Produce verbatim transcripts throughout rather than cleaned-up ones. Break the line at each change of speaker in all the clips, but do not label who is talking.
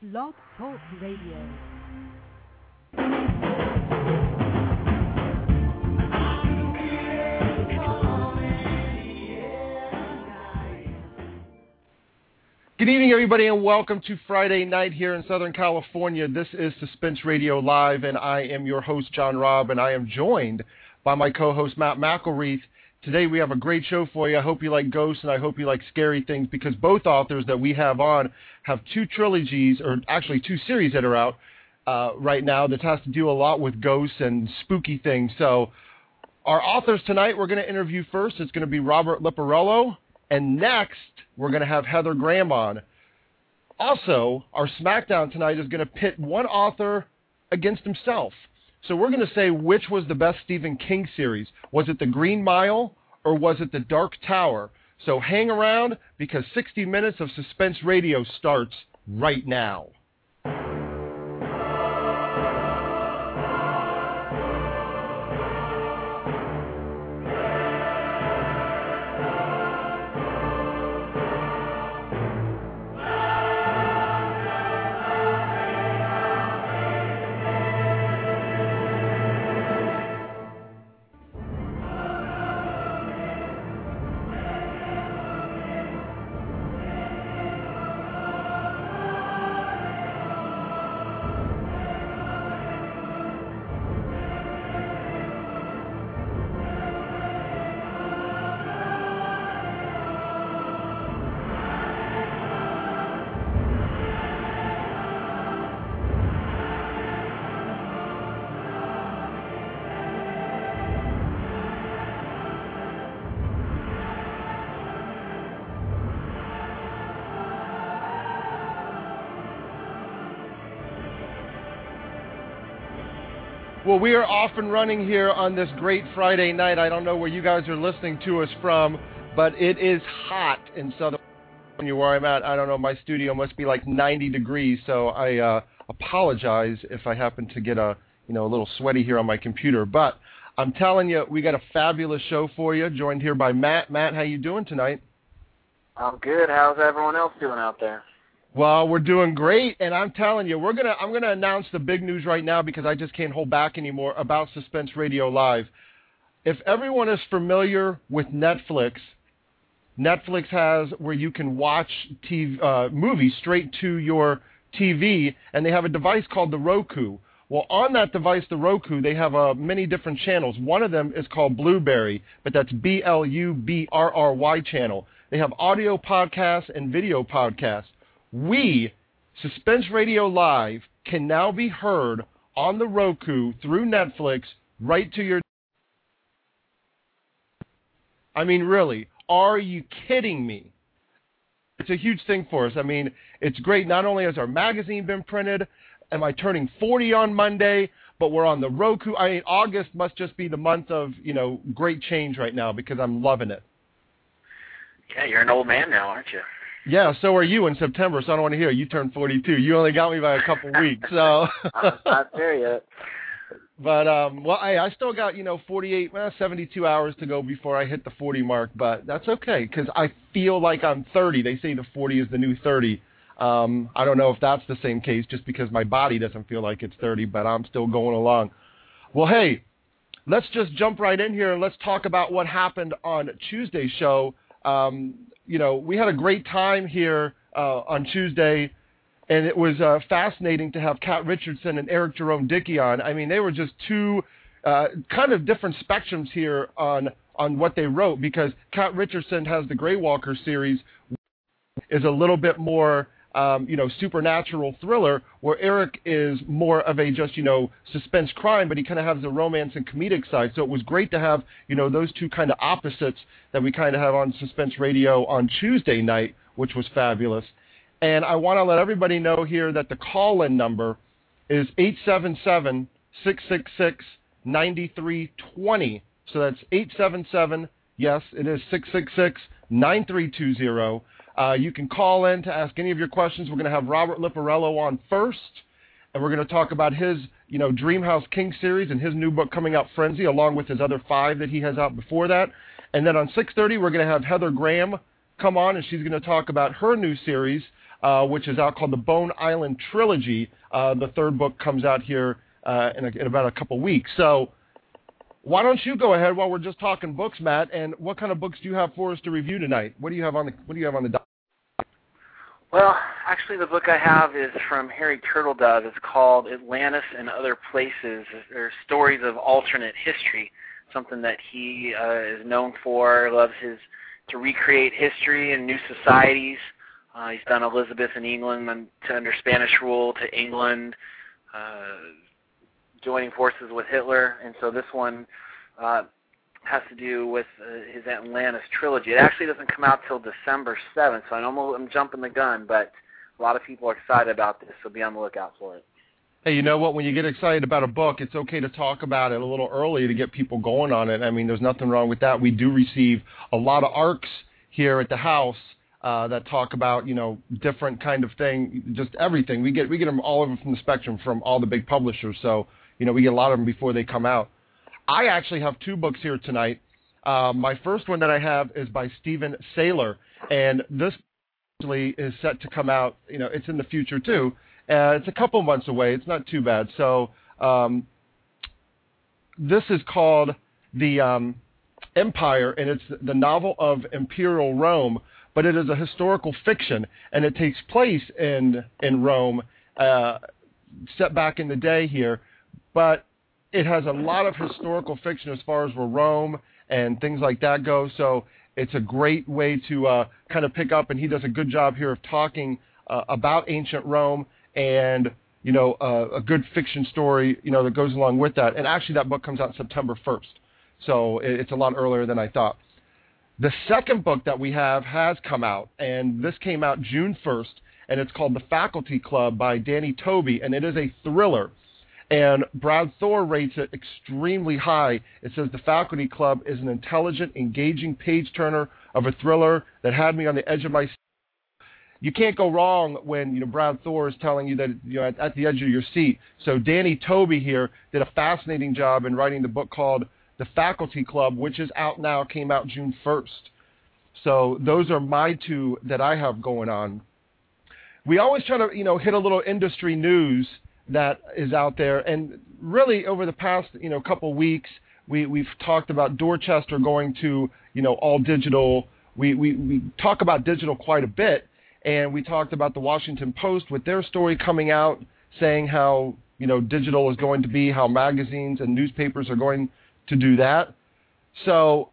Blog Talk Radio.
Good evening, everybody, and welcome to Friday night here in Southern California. This is Suspense Radio Live, and I am your host, John Robb, and I am joined by my co-host, Matt McElreath. Today we have a great show for you. I hope you like ghosts, and I hope you like scary things, because both authors that we have on have two trilogies, or actually two series that are out uh, right now that has to do a lot with ghosts and spooky things. So our authors tonight we're going to interview first. It's going to be Robert Lipparello. And next, we're going to have Heather Graham on. Also, our SmackDown tonight is going to pit one author against himself. So we're going to say which was the best Stephen King series. Was it The Green Mile or was it The Dark Tower? So hang around because sixty minutes of Suspense Radio starts right now. Well, we are off and running here on this great Friday night. I don't know where you guys are listening to us from, but it is hot in Southern California where I'm at. I don't know, my studio must be like ninety degrees, so I uh, apologize if I happen to get a, you know, a little sweaty here on my computer. But I'm telling you, we got a fabulous show for you, joined here by Matt. Matt, how you doing tonight?
I'm good. How's everyone else doing out there?
Well, we're doing great, and I'm telling you, we're gonna I'm gonna announce the big news right now because I just can't hold back anymore about Suspense Radio Live. If everyone is familiar with Netflix, Netflix has where you can watch T V, uh, movies straight to your T V, and they have a device called the Roku. Well, on that device, the Roku, they have uh, many different channels. One of them is called Blueberry, but that's B L U B R R Y channel. They have audio podcasts and video podcasts. We, Suspense Radio Live, can now be heard on the Roku through Netflix right to your... I mean, really, are you kidding me? It's a huge thing for us. I mean, it's great. Not only has our magazine been printed, am I turning forty on Monday, but we're on the Roku. I mean, August must just be the month of, you know, great change right now because I'm loving it.
Yeah, you're an old man now, aren't you?
Yeah, so are you in September, so I don't want to hear. You turned forty-two. You only got me by a couple weeks, so.
I'm not there yet.
But, um, well, I, I still got, you know, forty-eight, well, seventy-two hours to go before I hit the forty mark, but that's okay, because I feel like I'm thirty. They say the forty is the new thirty. Um, I don't know if that's the same case, just because my body doesn't feel like it's thirty, but I'm still going along. Well, hey, let's just jump right in here, and let's talk about what happened on Tuesday's show. Um, you know, we had a great time here uh, on Tuesday, and it was uh, fascinating to have Kat Richardson and Eric Jerome Dickey on. I mean, they were just two uh, kind of different spectrums here on on what they wrote, because Kat Richardson has the Grey Walker series, is a little bit more, um, you know, supernatural thriller, where Eric is more of a just, you know, suspense crime, but he kind of has the romance and comedic side. So it was great to have, you know, those two kind of opposites that we kind of have on Suspense Radio on Tuesday night, which was fabulous. And I want to let everybody know here that the call-in number is eight seven seven, six six six, nine three two zero. So that's eight seven seven, yes, it is six six six, nine three two zero. Uh, you can call in to ask any of your questions. We're going to have Robert Lipparello on first, and we're going to talk about his, you know, Dreamhouse King series and his new book coming out, Frenzy, along with his other five that he has out before that. And then on six thirty, we're going to have Heather Graham come on, and she's going to talk about her new series, uh, which is out called the Bone Island Trilogy. Uh, the third book comes out here uh, in, a, in about a couple weeks. So why don't you go ahead while we're just talking books, Matt? And what kind of books do you have for us to review tonight? What do you have on the What do you have on the docket?
Well, actually, the book I have is from Harry Turtledove. It's called Atlantis and Other Places. They're stories of alternate history, something that he uh, is known for. Loves his to recreate history and new societies. Uh, he's done Elizabeth in England and to under Spanish rule to England, uh, joining forces with Hitler. And so this one uh, has to do with uh, his Atlantis trilogy. It actually doesn't come out till December seventh, so I know I'm jumping the gun, but a lot of people are excited about this, so be on the lookout for it.
Hey, you know what? When you get excited about a book, it's okay to talk about it a little early to get people going on it. I mean, there's nothing wrong with that. We do receive a lot of ARCs here at the house uh, that talk about, you know, different kind of thing, just everything. We get we get them all over from the spectrum from all the big publishers, so, you know, we get a lot of them before they come out. I actually have two books here tonight. Uh, my first one that I have is by Stephen Saylor, and this actually is set to come out, you know, it's in the future too. Uh, it's a couple months away. It's not too bad. So um, this is called The um, Empire, and it's the novel of Imperial Rome, but it is a historical fiction, and it takes place in, in Rome, uh, set back in the day here, but it has a lot of historical fiction as far as where Rome and things like that go, so it's a great way to uh, kind of pick up, and he does a good job here of talking uh, about ancient Rome and, you know, uh, a good fiction story, you know, that goes along with that. And actually that book comes out September first, so it's a lot earlier than I thought. The second book that we have has come out, and this came out June first, and it's called The Faculty Club by Danny Tobey, and it is a thriller. And Brad Thor rates it extremely high. It says The Faculty Club is an intelligent, engaging page-turner of a thriller that had me on the edge of my seat. You can't go wrong when, you know, Brad Thor is telling you that, you know, at, at the edge of your seat. So Danny Tobey here did a fascinating job in writing the book called The Faculty Club, which is out now, came out June first. So those are my two that I have going on. We always try to, you know, hit a little industry news that is out there, and really over the past, you know, couple weeks, we, we've talked about Dorchester going to, you know, all digital. We, we, we talk about digital quite a bit, and we talked about the Washington Post with their story coming out saying how, you know, digital is going to be, how magazines and newspapers are going to do that. So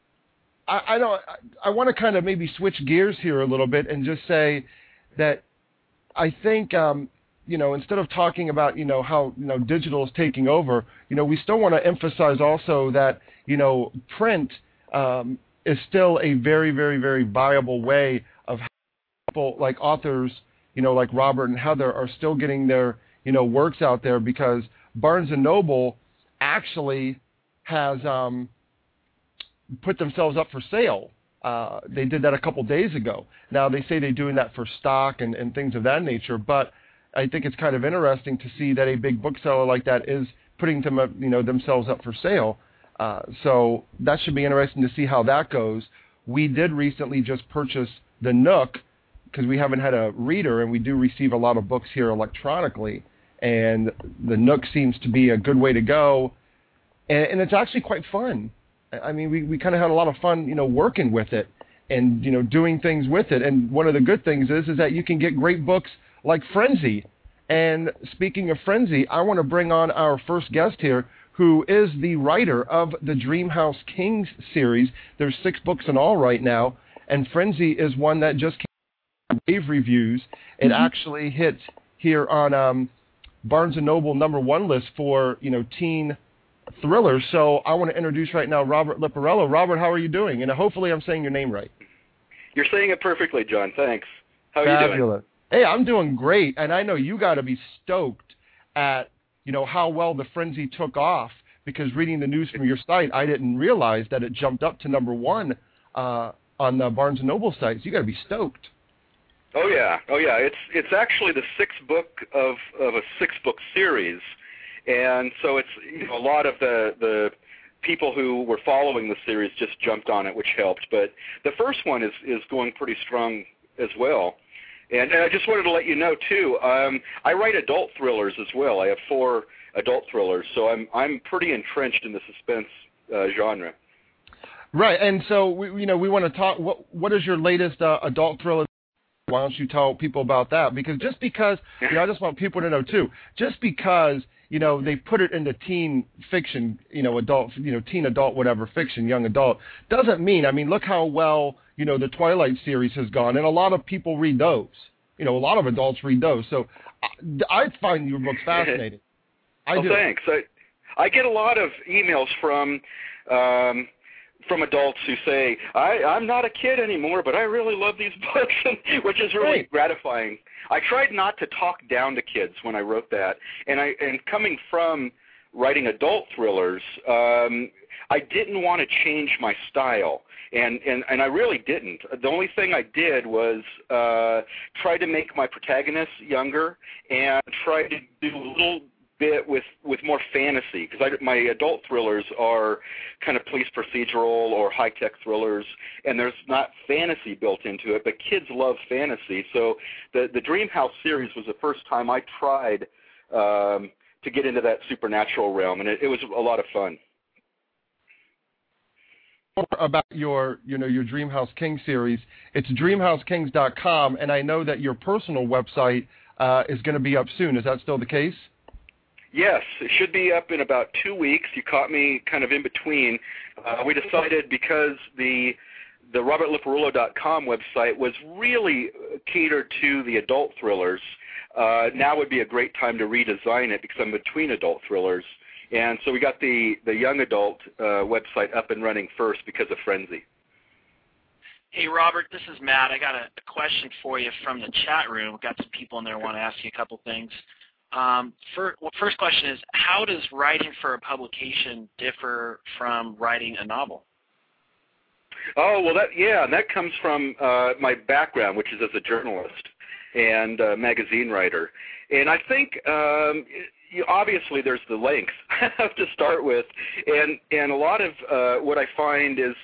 I, I don't, I, I want to kind of maybe switch gears here a little bit and just say that I think, um, you know, instead of talking about, you know, how, you know, digital is taking over, you know, we still want to emphasize also that, you know, print um, is still a very, very, very viable way of how people like authors, you know, like Robert and Heather are still getting their, you know, works out there, because Barnes and Noble actually has um, put themselves up for sale. Uh, they did that a couple days ago. Now, they say they're doing that for stock and, and things of that nature, but I think it's kind of interesting to see that a big bookseller like that is putting them, up, you know, themselves up for sale. Uh, so that should be interesting to see how that goes. We did recently just purchase the Nook, because we haven't had a reader, and we do receive a lot of books here electronically. And the Nook seems to be a good way to go, and, and it's actually quite fun. I mean, we, we kind of had a lot of fun, you know, working with it and, you know, doing things with it. And one of the good things is, is that you can get great books like Frenzy. And speaking of Frenzy, I want to bring on our first guest here, who is the writer of the Dreamhouse Kings series. There's six books in all right now, and Frenzy is one that just came out rave reviews. It mm-hmm. actually hit here on um, Barnes and Noble number one list for, you know, teen thrillers. So I want to introduce right now Robert Liparello. Robert, how are you doing? And hopefully I'm saying your name right.
You're saying it perfectly, John. Thanks. How are
Fabulous.
you doing?
Hey, I'm doing great, and I know you got to be stoked at, you know, how well the Frenzy took off, because reading the news from your site, I didn't realize that it jumped up to number one uh, on the Barnes and Noble sites. You got to be stoked.
Oh yeah, oh yeah. It's it's actually the sixth book of of a six book series, and so it's, you know, a lot of the the people who were following the series just jumped on it, which helped. But the first one is is going pretty strong as well. And I just wanted to let you know, too, um, I write adult thrillers as well. I have four adult thrillers, so I'm I'm pretty entrenched in the suspense uh, genre.
Right, and so, we, you know, we want to talk, what what is your latest uh, adult thriller? Why don't you tell people about that? Because just because, you know, I just want people to know, too, just because, you know, they put it into teen fiction, you know, adult, you know, teen adult, whatever, fiction, young adult, doesn't mean, I mean, look how well, you know, the Twilight series has gone, and a lot of people read those. You know, a lot of adults read those. So I, I find your book fascinating. I
well,
do.
Thanks. I, I get a lot of emails from um, from adults who say, I, I'm not a kid anymore, but I really love these books, which is really
Right.
gratifying. I tried not to talk down to kids when I wrote that, and I and coming from writing adult thrillers, um, I didn't want to change my style, and, and, and I really didn't. The only thing I did was uh, try to make my protagonists younger and try to do a little bit with, with more fantasy, because my adult thrillers are kind of police procedural or high-tech thrillers, and there's not fantasy built into it, but kids love fantasy. So the, the Dream House series was the first time I tried um, to get into that supernatural realm, and it, it was a lot of fun.
About your, you know, your Dreamhouse King series, it's dream house kings dot com, and I know that your personal website uh, is going to be up soon. Is that still the case?
Yes, it should be up in about two weeks. You caught me kind of in between. Uh, we decided because the the robert leporullo dot com website was really catered to the adult thrillers, uh, now would be a great time to redesign it because I'm between adult thrillers. And so we got the, the young adult uh, website up and running first because of Frenzy.
Hey, Robert, this is Matt. I got a, a question for you from the chat room. We've got some people in there who want to ask you a couple things. Um, for, well, first question is, how does writing for a publication differ from writing a novel?
Oh, well, that yeah, that comes from uh, my background, which is as a journalist and uh, magazine writer. And I think um, you, obviously there's the length to start with, and and a lot of uh, what I find is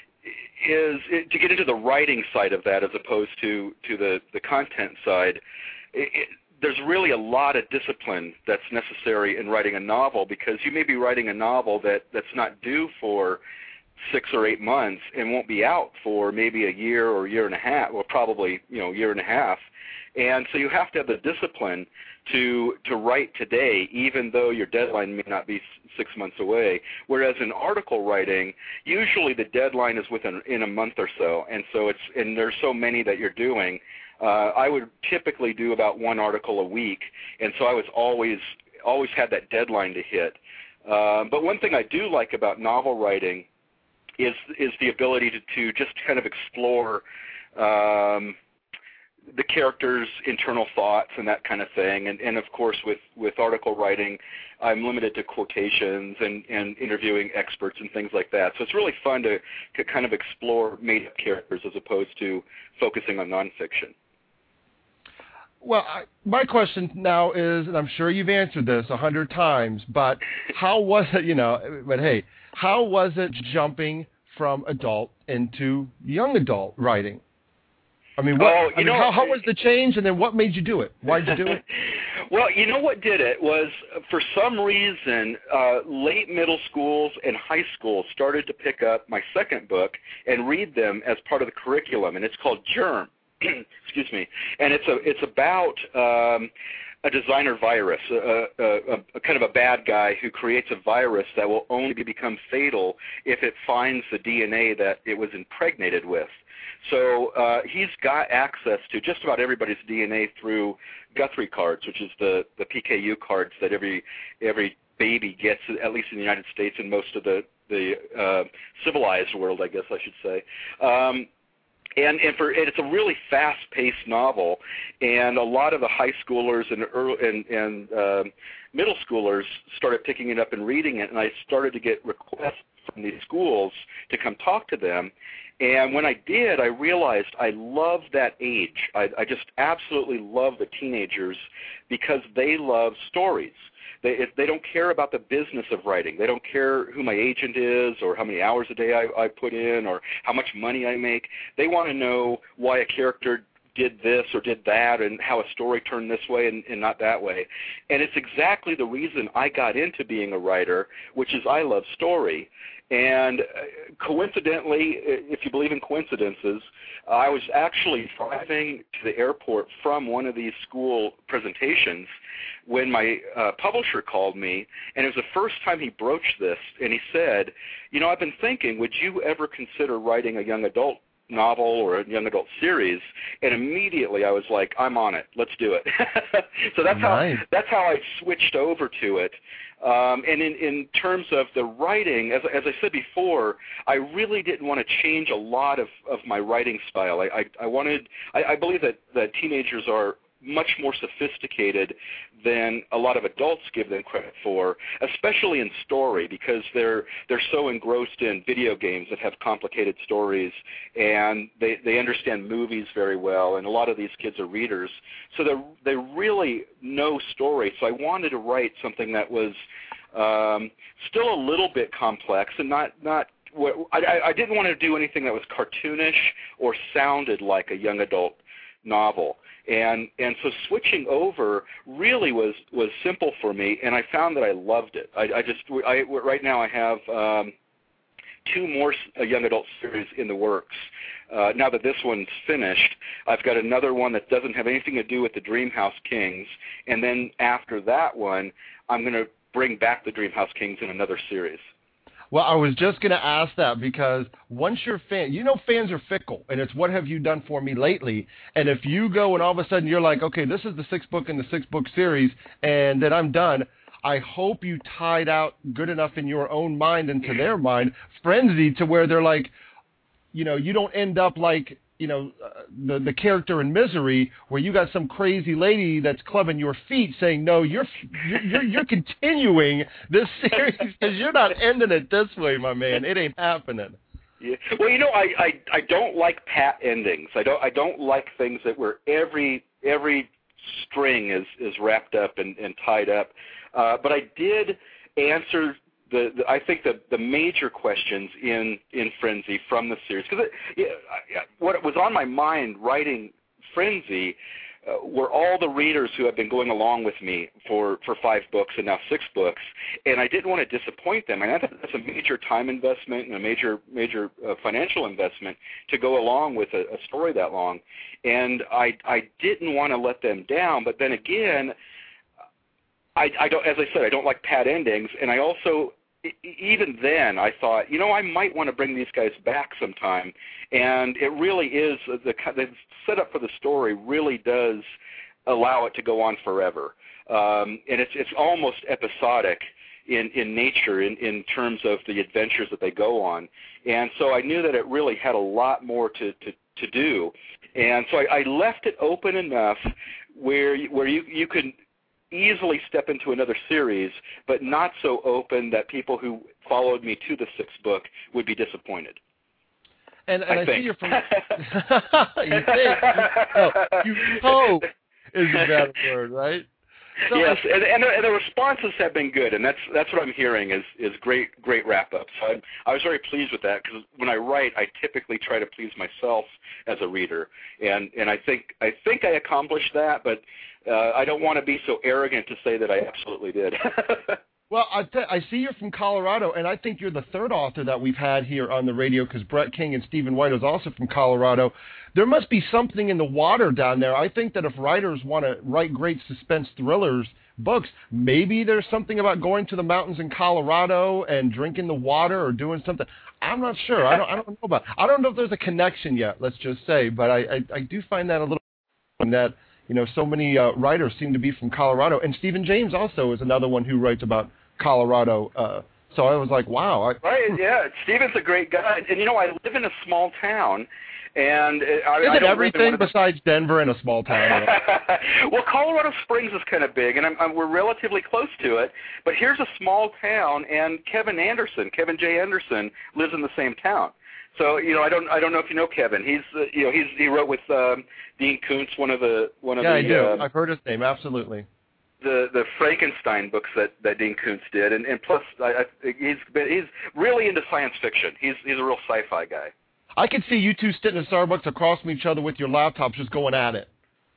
is it, to get into the writing side of that as opposed to to the the content side. It, it, there's really a lot of discipline that's necessary in writing a novel, because you may be writing a novel that, that's not due for six or eight months and won't be out for maybe a year or a year and a half, well, probably, you know, a year and a half. And so you have to have the discipline to to write today, even though your deadline may not be six months away. Whereas in article writing, usually the deadline is within in a month or so, and so it's and there's so many that you're doing. Uh, I would typically do about one article a week, and so I was always always had that deadline to hit. Uh, but one thing I do like about novel writing is is the ability to, to just kind of explore um, the characters' internal thoughts and that kind of thing. And, and of course, with, with article writing, I'm limited to quotations and, and interviewing experts and things like that. So it's really fun to, to kind of explore made-up characters as opposed to focusing on nonfiction.
Well, I, my question now is, and I'm sure you've answered this a hundred times, but how was it, you know, but hey, how was it jumping from adult into young adult writing? I mean, what,
oh,
I mean
know,
how, how was the change, and then what made you do it? Why did you do it?
Well, you know what did it was, for some reason, uh, late middle schools and high schools started to pick up my second book and read them as part of the curriculum, and it's called Germ. Excuse me. And it's a it's about um, a designer virus, a, a, a kind of a bad guy who creates a virus that will only become fatal if it finds the D N A that it was impregnated with. So uh, he's got access to just about everybody's D N A through Guthrie cards, which is the, the P K U cards that every every baby gets, at least in the United States and most of the, the uh, civilized world, I guess I should say. Um, And, and, for, and it's a really fast-paced novel, and a lot of the high schoolers and, early, and, and uh, middle schoolers started picking it up and reading it, and I started to get requests from these schools to come talk to them. And when I did, I realized I love that age. I, I just absolutely love the teenagers because they love stories. They, if they don't care about the business of writing. They don't care who my agent is or how many hours a day I, I put in or how much money I make. They want to know why a character did this or did that, and how a story turned this way and, and not that way. And it's exactly the reason I got into being a writer, which is I love story. And coincidentally, if you believe in coincidences, I was actually driving to the airport from one of these school presentations when my uh, publisher called me, and it was the first time he broached this, and he said, you know, I've been thinking, would you ever consider writing a young adult novel or a young adult series? And immediately I was like, I'm on it. Let's do it. So that's nice. how that's how I switched over to it. Um, and in, in terms of the writing, as, as I said before, I really didn't want to change a lot of, of my writing style. I, I, I wanted, I, I believe that, that teenagers are much more sophisticated than a lot of adults give them credit for, especially in story, because they're they're so engrossed in video games that have complicated stories, and they they understand movies very well, and a lot of these kids are readers, so they they really know story. So I wanted to write something that was um, still a little bit complex and not not. I, I didn't want to do anything that was cartoonish or sounded like a young adult novel. And and so switching over really was, was simple for me, and I found that I loved it. I, I just I, right now I have um, two more young adult series in the works. Uh, now that this one's finished, I've got another one that doesn't have anything to do with the Dreamhouse Kings, and then after that one, I'm going to bring back the Dreamhouse Kings in another series.
Well, I was just going to ask that because once you're a fan, you know fans are fickle, and it's what have you done for me lately. And if you go and all of a sudden you're like, okay, this is the sixth book in the six-book series, and then I'm done, I hope you tied out good enough in your own mind and to their mind, frenzy, to where they're like, you know, you don't end up like, you know, uh, the the character in Misery, where you got some crazy lady that's clubbing your feet, saying, "No, you're you're you're continuing this series because you're not ending it this way, my man. It ain't happening."
Yeah. Well, you know, I, I I don't like pat endings. I don't I don't like things that where every every string is is wrapped up and, and tied up. Uh, but I did answer. The, the, I think the, the major questions in, in Frenzy from the series, because yeah, what was on my mind writing Frenzy uh, were all the readers who have been going along with me for, for five books and now six books, and I didn't want to disappoint them. And I think that's a major time investment and a major major uh, financial investment to go along with a, a story that long. And I I didn't want to let them down, but then again, I, I don't, as I said, I don't like pat endings, and I also, even then, I thought, you know, I might want to bring these guys back sometime, and it really is, the, the setup for the story really does allow it to go on forever, um, and it's it's almost episodic in, in nature in, in terms of the adventures that they go on, and so I knew that it really had a lot more to, to, to do, and so I, I left it open enough where you, where you, you could easily step into another series, but not so open that people who followed me to the sixth book would be disappointed.
And, and
I,
I
think.
see you're from. you think? No, you hope is a bad word, right? So
yes,
I,
and, and, the, and the responses have been good, and that's that's what I'm hearing is is great great wrap ups. So I, I was very pleased with that because when I write, I typically try to please myself as a reader, and and I think I think I accomplished that, but uh, I don't want to be so arrogant to say that I absolutely did.
Well, I, th- I see you're from Colorado, and I think you're the third author that we've had here on the radio because Brett King and Stephen White is also from Colorado. There must be something in the water down there. I think that if writers want to write great suspense thrillers books, maybe there's something about going to the mountains in Colorado and drinking the water or doing something. I'm not sure. I don't, I don't know about it. I don't know if there's a connection yet, let's just say, but I, I, I do find that a little that, you know, so many uh, writers seem to be from Colorado. And Stephen James also is another one who writes about Colorado. Uh, so I was like, wow. I,
right, yeah. Stephen's a great guy. And, you know, I live in a small town. And I,
Is
I
it
don't
everything
the...
besides Denver and a small town?
Well, Colorado Springs is kind of big, and I'm, I'm, we're relatively close to it. But here's a small town, and Kevin Anderson, Kevin J. Anderson, lives in the same town. So you know, I don't, I don't know if you know Kevin. He's, uh, you know, he's he wrote with um, Dean Koontz, one of the, one of
yeah,
the.
I do.
Um,
I've heard his name. Absolutely.
The the Frankenstein books that, that Dean Koontz did, and, and plus, I, I, he's been, he's really into science fiction. He's he's a real sci-fi guy.
I could see you two sitting in Starbucks across from each other with your laptops just going at it.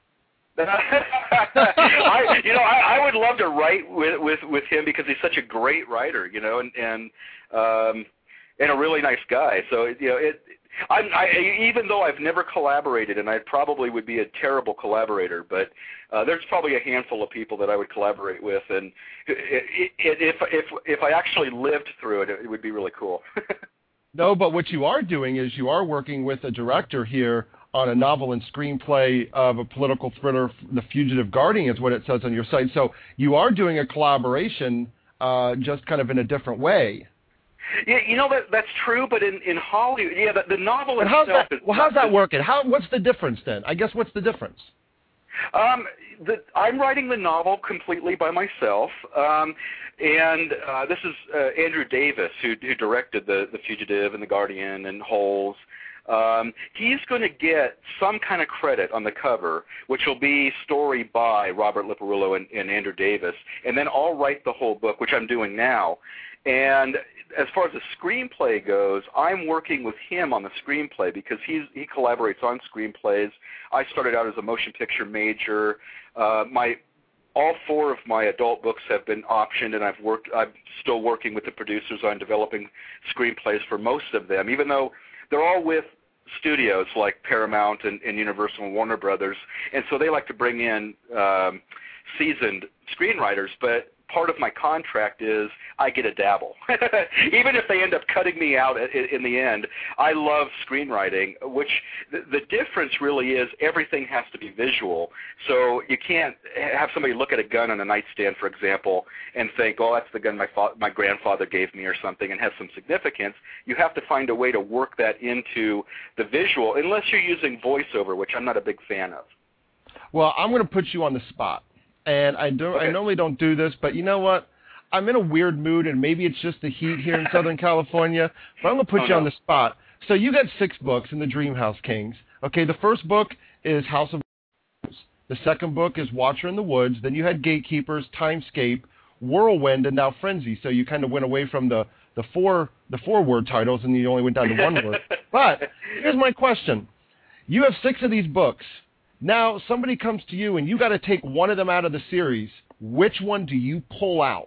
I, you know, I, I would love to write with, with, with him because he's such a great writer, you know, and and um, and a really nice guy. So you know, it. I'm, I, even though I've never collaborated, and I probably would be a terrible collaborator, but uh, there's probably a handful of people that I would collaborate with, and it, it, if if if I actually lived through it, it would be really cool.
No, but what you are doing is you are working with a director here on a novel and screenplay of a political thriller, The Fugitive Guardian is what it says on your site. So you are doing a collaboration, uh, just kind of in a different way.
Yeah, you know, that that's true, but in, in Hollywood, yeah, the, the novel
and
itself
how's that,
is...
Well, how's that working? How, what's the difference then? I guess what's the difference?
Um, the, I'm writing the novel completely by myself, um, and uh, this is uh, Andrew Davis, who, who directed the, the Fugitive and The Guardian and Holes. Um, he's going to get some kind of credit on the cover, which will be story by Robert Liparulo and, and Andrew Davis, and then I'll write the whole book, which I'm doing now. And as far as the screenplay goes, I'm working with him on the screenplay because he's, he collaborates on screenplays. I started out as a motion picture major. Uh, my all four of my adult books have been optioned, and I've worked. I'm still working with the producers on developing screenplays for most of them, even though they're all with studios like Paramount and, and Universal and Warner Brothers, and so they like to bring in um, seasoned screenwriters, but part of my contract is I get a dabble. Even if they end up cutting me out in, in the end, I love screenwriting, which the, the difference really is everything has to be visual. So you can't have somebody look at a gun on a nightstand, for example, and think, oh, that's the gun my, fa- my grandfather gave me or something, and has some significance. You have to find a way to work that into the visual, unless you're using voiceover, which I'm not a big fan of.
Well, I'm going to put you on the spot. And I don't. Okay. I normally don't do this, but you know what? I'm in a weird mood, and maybe it's just the heat here in Southern California, but I'm going to put oh, you no. on the spot. So you got six books in the Dreamhouse Kings. Okay, the first book is House of Wolves. The second book is Watcher in the Woods. Then you had Gatekeepers, Timescape, Whirlwind, and now Frenzy. So you kind of went away from the, the four the four word titles, and you only went down to one word. But here's my question. You have six of these books. Now, somebody comes to you, and you got to take one of them out of the series. Which one do you pull out?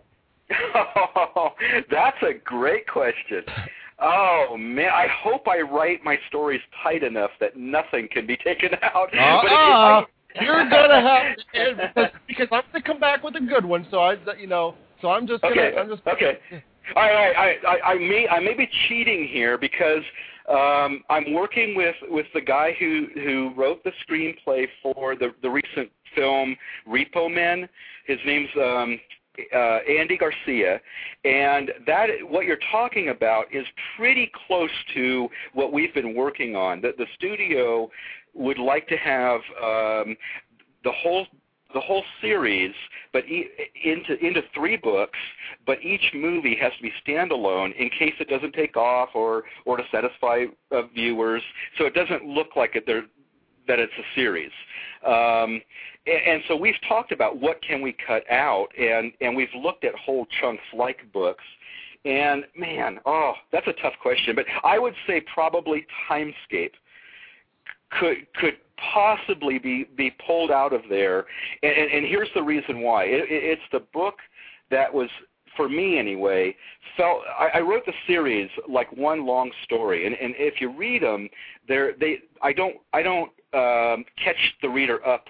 Oh, that's a great question. Oh, man, I hope I write my stories tight enough that nothing can be taken out.
Uh-uh.
But if, if I...
You're going to have to, because, because I'm going to come back with a good one, so I, you know, so I'm just going to,
okay.
I'm just
Okay. All right, I, I, I, may, I may be cheating here because um, I'm working with, with the guy who, who wrote the screenplay for the, the recent film Repo Men. His name's um, uh, Andy Garcia, and that what you're talking about is pretty close to what we've been working on. The, the studio would like to have um, the whole the whole series, but e- into into three books. But each movie has to be standalone in case it doesn't take off, or or to satisfy uh, viewers, so it doesn't look like it there that it's a series. Um, and, and so we've talked about what can we cut out, and and we've looked at whole chunks like books. And man, oh, that's a tough question. But I would say probably Timescape could could possibly be, be pulled out of there, and, and, and here's the reason why. It, it, it's the book that was, for me anyway, felt. I, I wrote the series like one long story, and, and if you read them, they're, they I don't I don't um, catch the reader up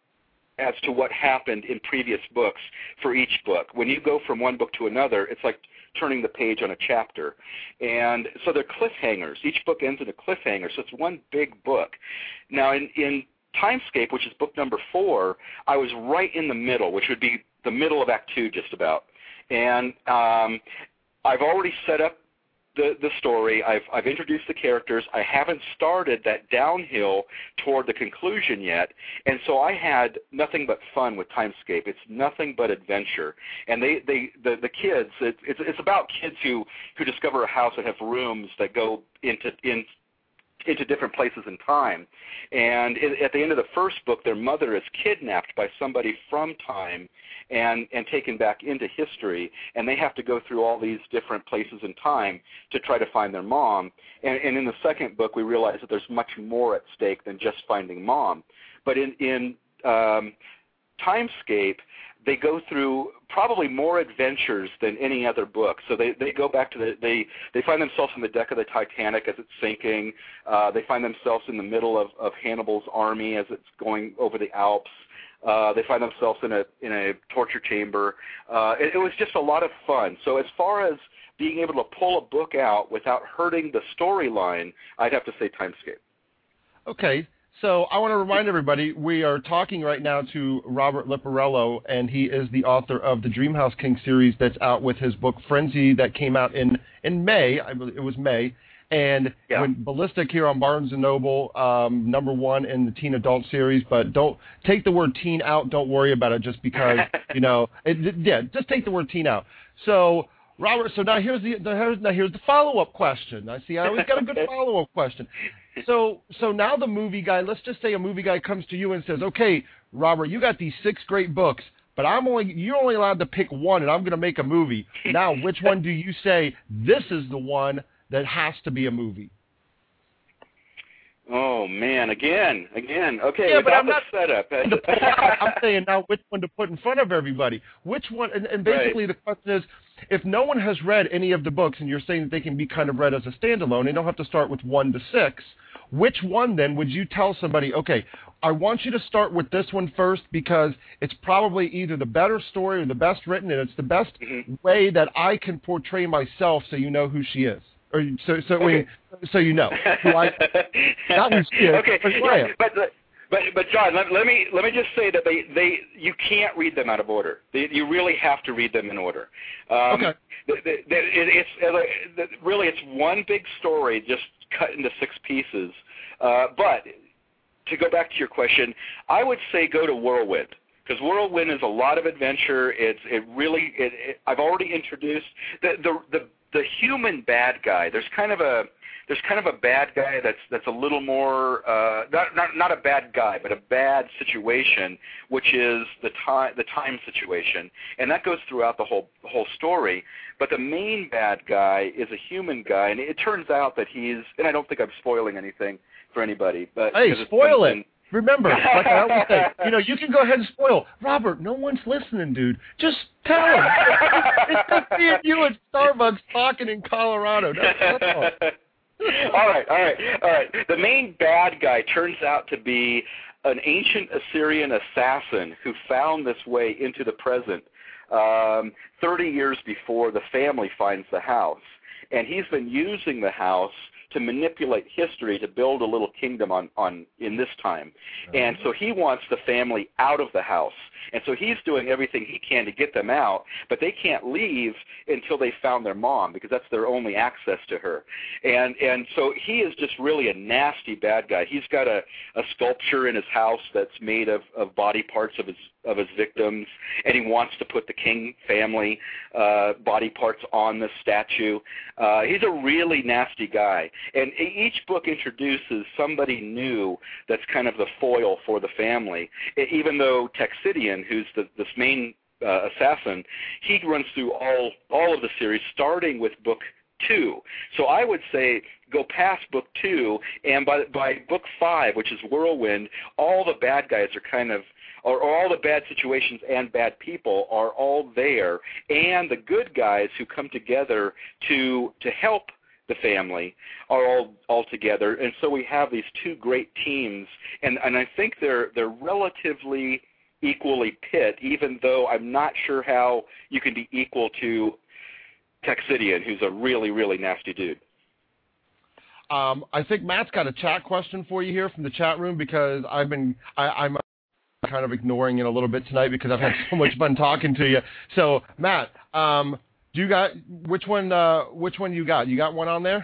as to what happened in previous books for each book. When you go from one book to another, it's like turning the page on a chapter. And so they're cliffhangers. Each book ends in a cliffhanger, so it's one big book. Now, in, in Timescape, which is book number four, I was right in the middle, which would be the middle of Act Two just about. And um, I've already set up the, the story. I've, I've introduced the characters. I haven't started that downhill toward the conclusion yet. And so I had nothing but fun with Timescape. It's nothing but adventure. And they, they the, the kids, it, it's, it's about kids who, who discover a house that have rooms that go into in into different places in time. And at the end of the first book, their mother is kidnapped by somebody from time and, and taken back into history, and they have to go through all these different places in time to try to find their mom. And, and in the second book, we realize that there's much more at stake than just finding mom. But in, in um, Timescape, they go through probably more adventures than any other book. So they, they go back to the, they, they find themselves on the deck of the Titanic as it's sinking. Uh, they find themselves in the middle of, of Hannibal's army as it's going over the Alps. Uh, they find themselves in a, in a torture chamber. Uh, it, it was just a lot of fun. So as far as being able to pull a book out without hurting the storyline, I'd have to say Timescape.
Okay. So I want to remind everybody, we are talking right now to Robert Leporello, and he is the author of the Dreamhouse King series that's out with his book Frenzy that came out in, in May. I believe it was May. And
yeah.
when Ballistic here on Barnes and Noble, um, number one in the teen adult series, but don't take the word teen out. Don't worry about it just because, you know, it, yeah, just take the word teen out. So, Robert, so now here's the, the now here's the follow-up question. I see I always got a good follow-up question. So so now the movie guy, let's just say a movie guy comes to you and says, okay, Robert, you got these six great books, but I'm only you're only allowed to pick one, and I'm going to make a movie. Now, which one do you say, this is the one that has to be a movie?
Oh, man, again, again. Okay,
yeah, but I'm not
setup.
I'm saying now which one to put in front of everybody. Which one, and, and basically right. the question is, if no one has read any of the books, and you're saying that they can be kind of read as a standalone, they don't have to start with one to six, which one then would you tell somebody, okay, I want you to start with this one first because it's probably either the better story or the best written, and it's the best mm-hmm. way that I can portray myself so you know who she is. Or so so okay. we, so you know who I not who she is,
okay.
but who I am.
But, but but John, let, let me let me just say that they, they you can't read them out of order. They, you really have to read them in order. Um,
okay.
The, the, the, it, it's really it's one big story just cut into six pieces. Uh, but to go back to your question, I would say go to Whirlwind. Because Whirlwind is a lot of adventure. It's it really. It, it, I've already introduced the, the the the human bad guy. There's kind of a there's kind of a bad guy that's that's a little more uh, not not not a bad guy, but a bad situation, which is the time the time situation, and that goes throughout the whole the whole story. But the main bad guy is a human guy, and it turns out that he's. And I don't think I'm spoiling anything for anybody, but
hey, spoil it. Remember, like I always say, you know, you can go ahead and spoil. Robert, no one's listening, dude. Just tell them. It's just me and you at Starbucks talking in Colorado. That's, that's all.
all right, all right, all right. The main bad guy turns out to be an ancient Assyrian assassin who found this way into the present um, thirty years before the family finds the house. And he's been using the house to manipulate history to build a little kingdom on, on in this time. And so he wants the family out of the house. And so he's doing everything he can to get them out, but they can't leave until they found their mom because that's their only access to her. And and so he is just really a nasty bad guy. He's got a, a sculpture in his house that's made of, of body parts of his of his victims, and he wants to put the King family uh, body parts on the statue. Uh, he's a really nasty guy. And each book introduces somebody new that's kind of the foil for the family, even though Texidian, who's the, this main uh, assassin, he runs through all, all of the series, starting with book two. So I would say go past book two, and by, by book five, which is Whirlwind, all the bad guys are kind of Or, or all the bad situations and bad people are all there, and the good guys who come together to to help the family are all all together, and so we have these two great teams, and and I think they're they're relatively equally pit, even though I'm not sure how you can be equal to Texidian, who's a really really nasty dude.
Um, I think Matt's got a chat question for you here from the chat room because I've been I, I'm. kind of ignoring it a little bit tonight because I've had so much fun talking to you. So, Matt, um, do you got which one? Uh, which one you got? You got one on there?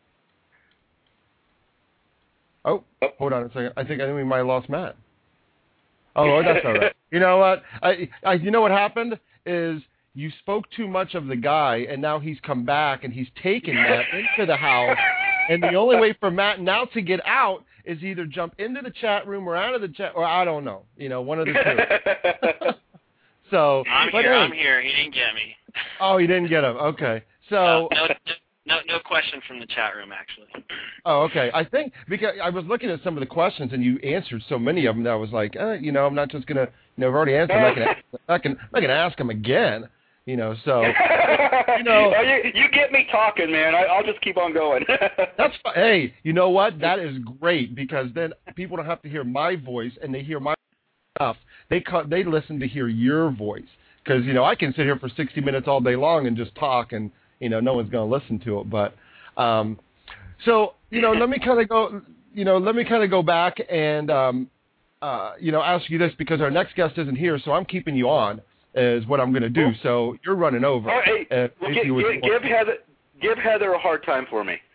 Oh, hold on a second. I think I think we might have lost Matt. Oh, that's all right. You know what? I, I, you know what happened is you spoke too much of the guy, and now he's come back and he's taken Matt into the house. And the only way for Matt now to get out is either jump into the chat room or out of the chat, or I don't know, you know, one of the two. So
I'm
but
here.
hey,
I'm here. He didn't get me.
Oh, you didn't get him. Okay. So
no, no, no, no question from the chat room, actually.
Oh, okay. I think because I was looking at some of the questions and you answered so many of them that I was like, eh, you know, I'm not just gonna, you know, I've already answered. I'm not gonna, I'm not gonna, I'm not gonna ask them again. You know, so you know,
well, you, you get me talking, man. I, I'll just keep on going.
That's fine. Hey, you know what? That is great because then people don't have to hear my voice and they hear my stuff. They ca- they listen to hear your voice because you know I can sit here for sixty minutes all day long and just talk and you know no one's going to listen to it. But um, so you know, let me kind of go. You know, let me kind of go back and um, uh, you know ask you this because our next guest isn't here, so I'm keeping you on. Is what I'm going to do. So you're running over.
Oh, hey,
uh,
well, give, give, give Heather give Heather a hard time for me.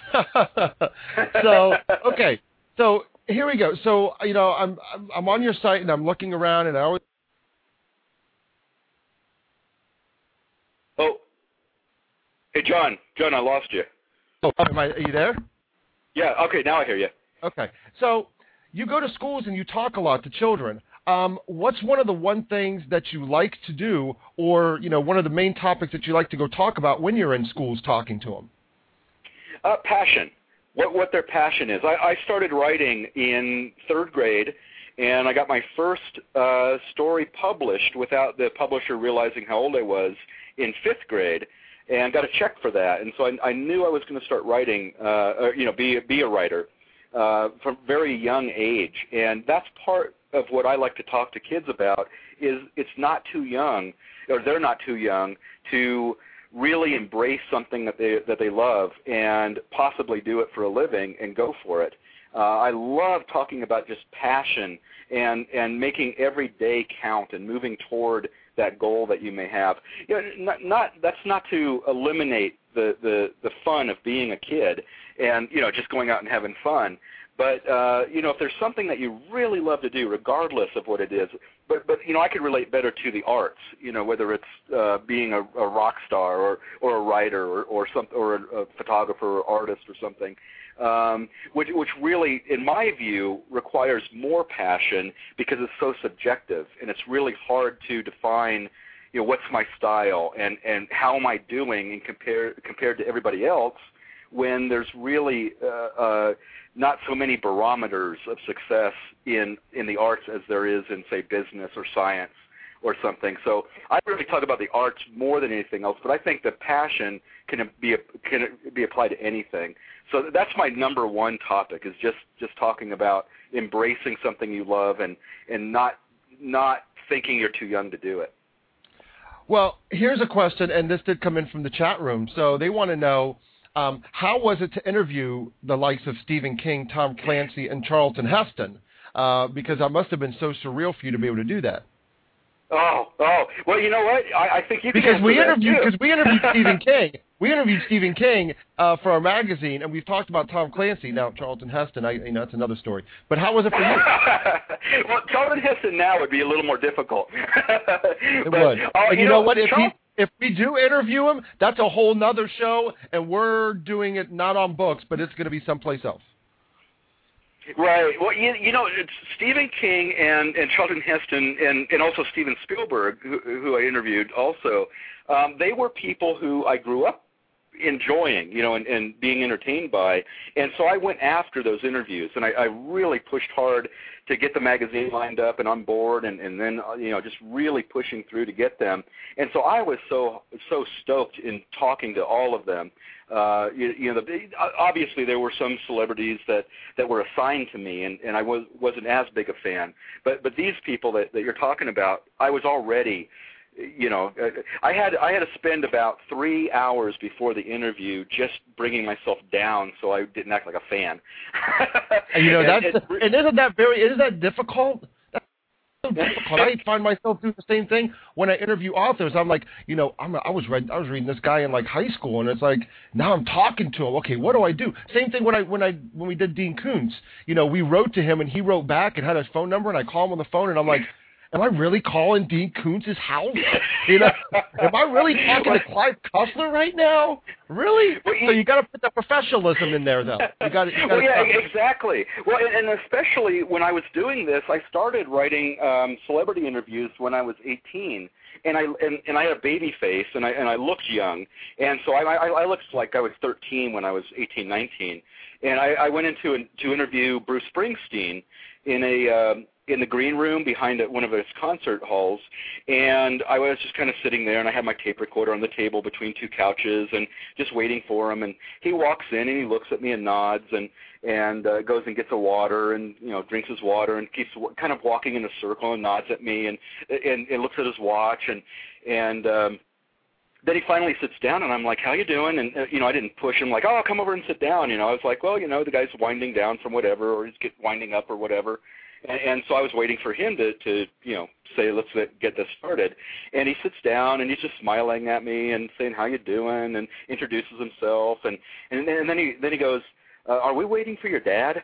So okay, so here we go. So you know, I'm I'm on your site and I'm looking around and I always.
Oh, hey John, John, I lost you.
Oh, am I? Are you there?
Yeah. Okay, now I hear you.
Okay, so you go to schools and you talk a lot to children. Um, what's one of the one things that you like to do, or you know, one of the main topics that you like to go talk about when you're in schools talking to them?
Uh, passion. What what their passion is. I, I started writing in third grade, and I got my first uh, story published without the publisher realizing how old I was in fifth grade, and got a check for that. And so I, I knew I was going to start writing, uh, or, you know, be be a writer uh, from a very young age, and that's part of what I like to talk to kids about is it's not too young, or they're not too young, to really embrace something that they that they love and possibly do it for a living and go for it. Uh, I love talking about just passion and, and making every day count and moving toward that goal that you may have. You know, not, not that's not to eliminate the, the, the fun of being a kid and you know just going out and having fun. But, uh, you know, if there's something that you really love to do, regardless of what it is, but, but you know, I could relate better to the arts, you know, whether it's uh, being a, a rock star or, or a writer or, or, some, or a, a photographer or artist or something, um, which, which really, in my view, requires more passion because it's so subjective and it's really hard to define, you know, what's my style and, and how am I doing in compare, compared to everybody else when there's really uh, uh, not so many barometers of success in, in the arts as there is in, say, business or science or something. So I really talk about the arts more than anything else, but I think the passion can be can be applied to anything. So that's my number one topic is just, just talking about embracing something you love and, and not not thinking you're too young to do it.
Well, here's a question, and this did come in from the chat room. So they want to know, Um, how was it to interview the likes of Stephen King, Tom Clancy, and Charlton Heston? Uh, because that must have been so surreal for you to be able to do that.
Oh, oh. Well, you know what? I, I think you can
because we
that
interviewed
too.
because we interviewed Stephen King. We interviewed Stephen King uh, for our magazine, and we've talked about Tom Clancy. Now, Charlton Heston, I, you know, that's another story. But how was it for you?
Well, Charlton Heston now would be a little more difficult.
It
but,
would.
Uh,
and you,
you
know,
know
what? If
Charl-
he If we do interview him, that's a whole nother show, and we're doing it not on books, but it's going to be someplace else.
Right. Well, you, you know, it's Stephen King and, and Charlton Heston and, and also Steven Spielberg, who, who I interviewed also, um, they were people who I grew up enjoying, you know, and, and being entertained by. And so I went after those interviews, and I, I really pushed hard to get the magazine lined up and on board, and, and then, you know, just really pushing through to get them. And so I was so so stoked in talking to all of them. Uh, you, you know, the, obviously there were some celebrities that, that were assigned to me, and, and I was, wasn't as big a fan. But but these people that, that you're talking about, I was already, you know, I had I had to spend about three hours before the interview just bringing myself down so I didn't act like a fan.
And, you know,
and,
that's
and,
and isn't that very isn't that difficult? So difficult. I find myself doing the same thing when I interview authors. I'm like, you know, I'm, I was read, I was reading this guy in like high school, and it's like now I'm talking to him. Okay, what do I do? Same thing when I when I when we did Dean Koontz. You know, we wrote to him, and he wrote back and had his phone number, and I call him on the phone, and I'm like, am I really calling Dean Koontz's house? You know, am I really talking to Clive Cussler right now? Really?
Well, you,
so you got to put the professionalism in there, though. You got to.
Well, yeah, exactly. Well, and, and especially when I was doing this, I started writing um, celebrity interviews when I was eighteen. And I and, and I had a baby face, and I and I looked young, and so I, I, I looked like I was thirteen when I was eighteen, nineteen, and I, I went into an, to interview Bruce Springsteen in a um, in the green room behind one of his concert halls, and I was just kind of sitting there, and I had my tape recorder on the table between two couches, and just waiting for him. And he walks in, and he looks at me and nods, and and uh, goes and gets a water, and you know drinks his water, and keeps w- kind of walking in a circle, and nods at me, and and, and looks at his watch, and and um, then he finally sits down, and I'm like, "How you doing?" And uh, you know, I didn't push him like, "Oh, come over and sit down." You know, I was like, "Well, you know, the guy's winding down from whatever, or he's get winding up or whatever." And, and so I was waiting for him to, to, you know, say, let's get this started. And he sits down, and he's just smiling at me and saying, "How you doing?" and introduces himself. And and then, and then he then he goes, uh, "Are we waiting for your dad?"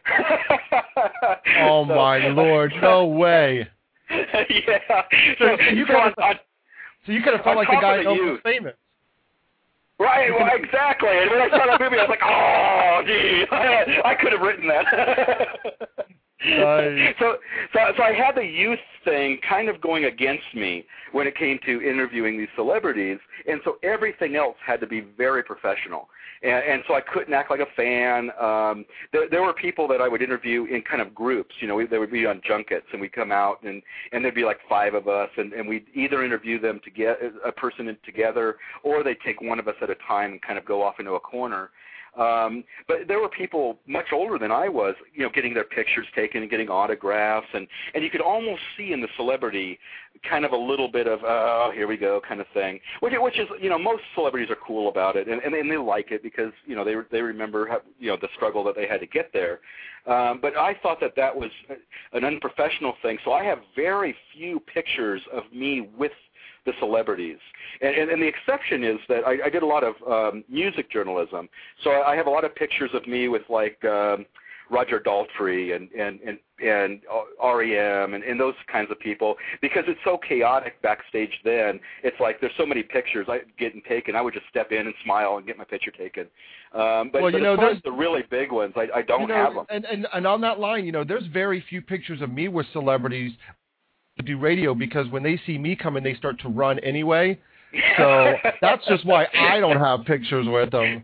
Oh, so, my Lord. No way.
Yeah.
So, so you could have so you could have felt like the guy was famous.
Right, well, exactly. And when I saw that movie, I was like, oh, gee, I could have written that.
Nice.
So, so, so I had the youth thing kind of going against me when it came to interviewing these celebrities, and so everything else had to be very professional. And, and so I couldn't act like a fan. Um, there, there were people that I would interview in kind of groups. You know, we, they would be on junkets, and we'd come out, and, and there'd be like five of us, and, and we'd either interview them to get a person together, or they'd take one of us at a time and kind of go off into a corner. Um, but there were people much older than I was, you know, getting their pictures taken and getting autographs, and, and you could almost see in the celebrity kind of a little bit of, oh, here we go kind of thing, which, which is, you know, most celebrities are cool about it, and, and, and they like it because, you know, they they remember, how, you know, the struggle that they had to get there. Um, but I thought that that was an unprofessional thing, so I have very few pictures of me with the celebrities. And, and, and the exception is that I, I did a lot of um, music journalism. So I have a lot of pictures of me with like um, Roger Daltrey and, and, and, and R E M and, and those kinds of people, because it's so chaotic backstage then. It's like there's so many pictures I getting taken. I would just step in and smile and get my picture taken. Um, but
well, you
but
know,
as far as the really big ones, I, I don't
you know,
have them.
And, and, and on that line, you know, there's very few pictures of me with celebrities to do radio, because when they see me coming, they start to run anyway. So that's just why I don't have pictures with them.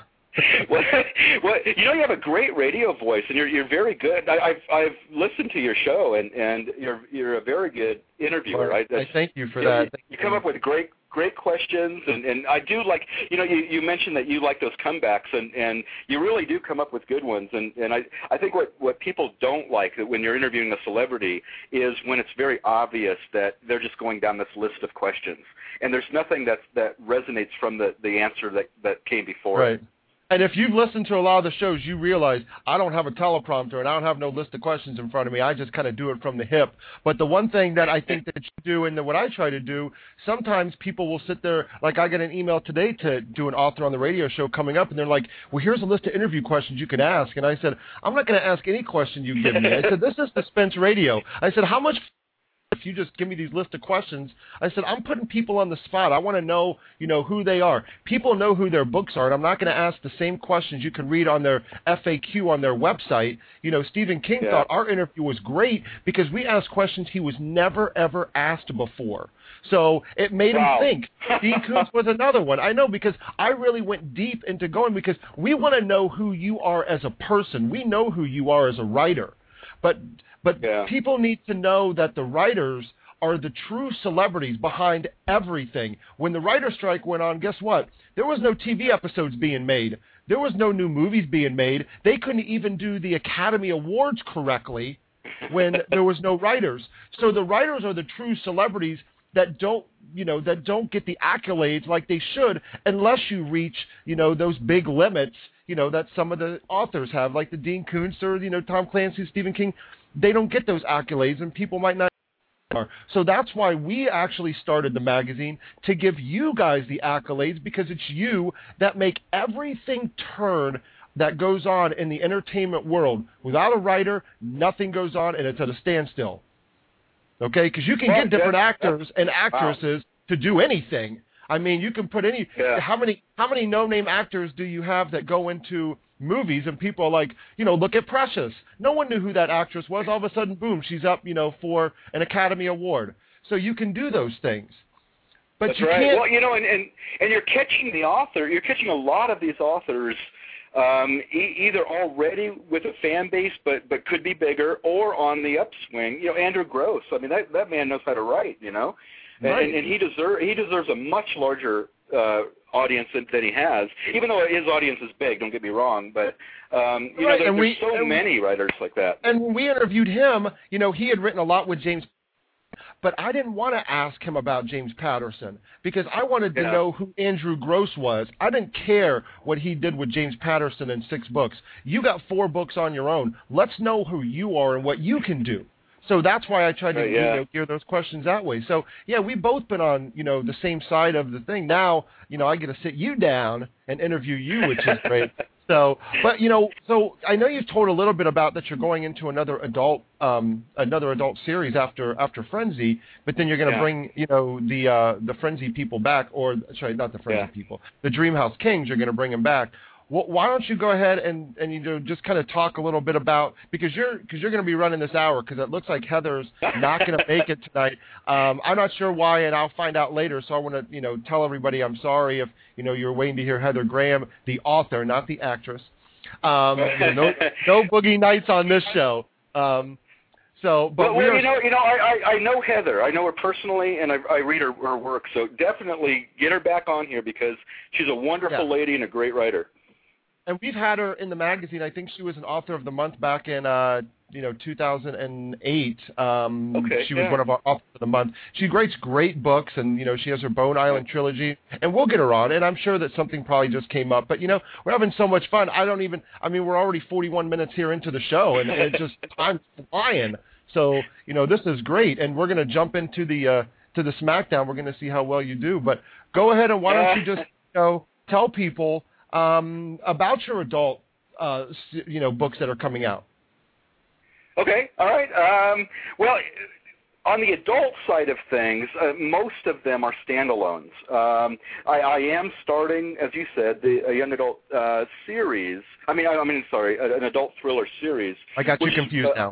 well, well, you know, you have a great radio voice, and you're you're very good. I, I've I've listened to your show, and, and you're you're a very good interviewer.
Well,
I,
I thank you for
you
that.
Know, you, you come up with great great questions, and, and I do like, you know, you, you mentioned that you like those comebacks, and, and you really do come up with good ones. And, and I I think what, what people don't like when you're interviewing a celebrity is when it's very obvious that they're just going down this list of questions, and there's nothing that's, that resonates from the, the answer that, that came before
right.
it.
And if you've listened to a lot of the shows, you realize I don't have a teleprompter and I don't have no list of questions in front of me. I just kind of do it from the hip. But the one thing that I think that you do, and what I try to do, sometimes people will sit there, like I got an email today to do an author on the radio show coming up, and they're like, well, here's a list of interview questions you can ask. And I said, I'm not going to ask any question you give me. I said, this is Suspense Radio. I said, how much if you just give me these list of questions? I said, I'm putting people on the spot. I want to know, you know, who they are. People know who their books are, and I'm not going to ask the same questions you can read on their F A Q on their website. You know, Stephen King yeah. thought our interview was great because we asked questions he was never, ever asked before. So it made wow. him think. Dean Koontz was another one. I know, because I really went deep into going, because we want to know who you are as a person. We know who you are as a writer. But But yeah. people need to know that the writers are the true celebrities behind everything. When the writer strike went on, guess what? There was no T V episodes being made. There was no new movies being made. They couldn't even do the Academy Awards correctly when there was no writers. So the writers are the true celebrities that don't, you know, that don't get the accolades like they should unless you reach, you know, those big limits, you know, that some of the authors have, like the Dean Koontz or, you know, Tom Clancy, Stephen King. They don't get those accolades, and people might not. So that's why we actually started the magazine, to give you guys the accolades, because it's you that make everything turn that goes on in the entertainment world. Without a writer, nothing goes on, and it's at a standstill. okay? Because you can
Well,
get different
that's-
actors and actresses wow. to do anything. I mean, you can put any.
Yeah.
How many how many no-name actors do you have that go into movies and people are like, you know, look at Precious. No one knew who that actress was. All of a sudden, boom, she's up, you know, for an Academy Award. So you can do those things. But
That's
you
right.
can't.
Well, you know, and, and and you're catching the author. You're catching a lot of these authors. Um, e- either already with a fan base, but but could be bigger, or on the upswing. You know, Andrew Gross. I mean, that that man knows how to write. You know, and
Right.
and, and he deserves he deserves a much larger uh, audience than, than he has. Even though his audience is big, don't get me wrong, but um, you
right.
know, there,
and
there's
we,
so
and
many writers like that.
And when we interviewed him, you know, he had written a lot with James. But I didn't want to ask him about James Patterson because I wanted to
yeah.
know who Andrew Gross was. I didn't care what he did with James Patterson in six books. You got four books on your own. Let's know who you are and what you can do. So that's why I tried to
right, yeah.
you know, gear those questions that way. So, yeah, we've both been on, you know, the same side of the thing. Now, you know, I get to sit you down and interview you, which is great. So, but, you know, so I know you've told a little bit about that you're going into another adult um, another adult series after after Frenzy, but then you're going to
yeah.
bring, you know, the uh, the Frenzy people back, or, sorry, not the Frenzy
yeah.
people, the Dreamhouse Kings, you're going to bring them back. Well, why don't you go ahead and, and you know, just kind of talk a little bit about, because you're because you're going to be running this hour, because it looks like Heather's not going to make it tonight. Um, I'm not sure why, and I'll find out later. So I want to, you know, tell everybody I'm sorry if, you know, you're waiting to hear Heather Graham, the author, not the actress. Um, you know, no, no Boogie Nights on this show. Um, so, but
well,
we
well
are,
you know, you know, I, I, I know Heather. I know her personally, and I, I read her, her work. So definitely get her back on here because she's a wonderful
yeah.
lady and a great writer.
And we've had her in the magazine. I think she was an author of the month back in, uh, you know, two thousand eight. Um,
okay,
she was
yeah.
one of our authors of the month. She writes great books, and, you know, she has her Bone Island trilogy. And we'll get her on, and I'm sure that something probably just came up. But, you know, we're having so much fun. I don't even, I mean, we're already forty-one minutes here into the show, and it just, time's flying. So, you know, this is great. And we're going to jump into the, uh, to the SmackDown. We're going to see how well you do. But go ahead, and why don't you just, you know, tell people Um, about your adult, uh, you know, books that are coming out.
Okay, all right. Um, well, on the adult side of things, uh, most of them are standalones. Um, I, I am starting, as you said, the a young adult uh, series. I mean, I, I mean, sorry, an adult thriller series.
I got you
which,
confused
uh,
now.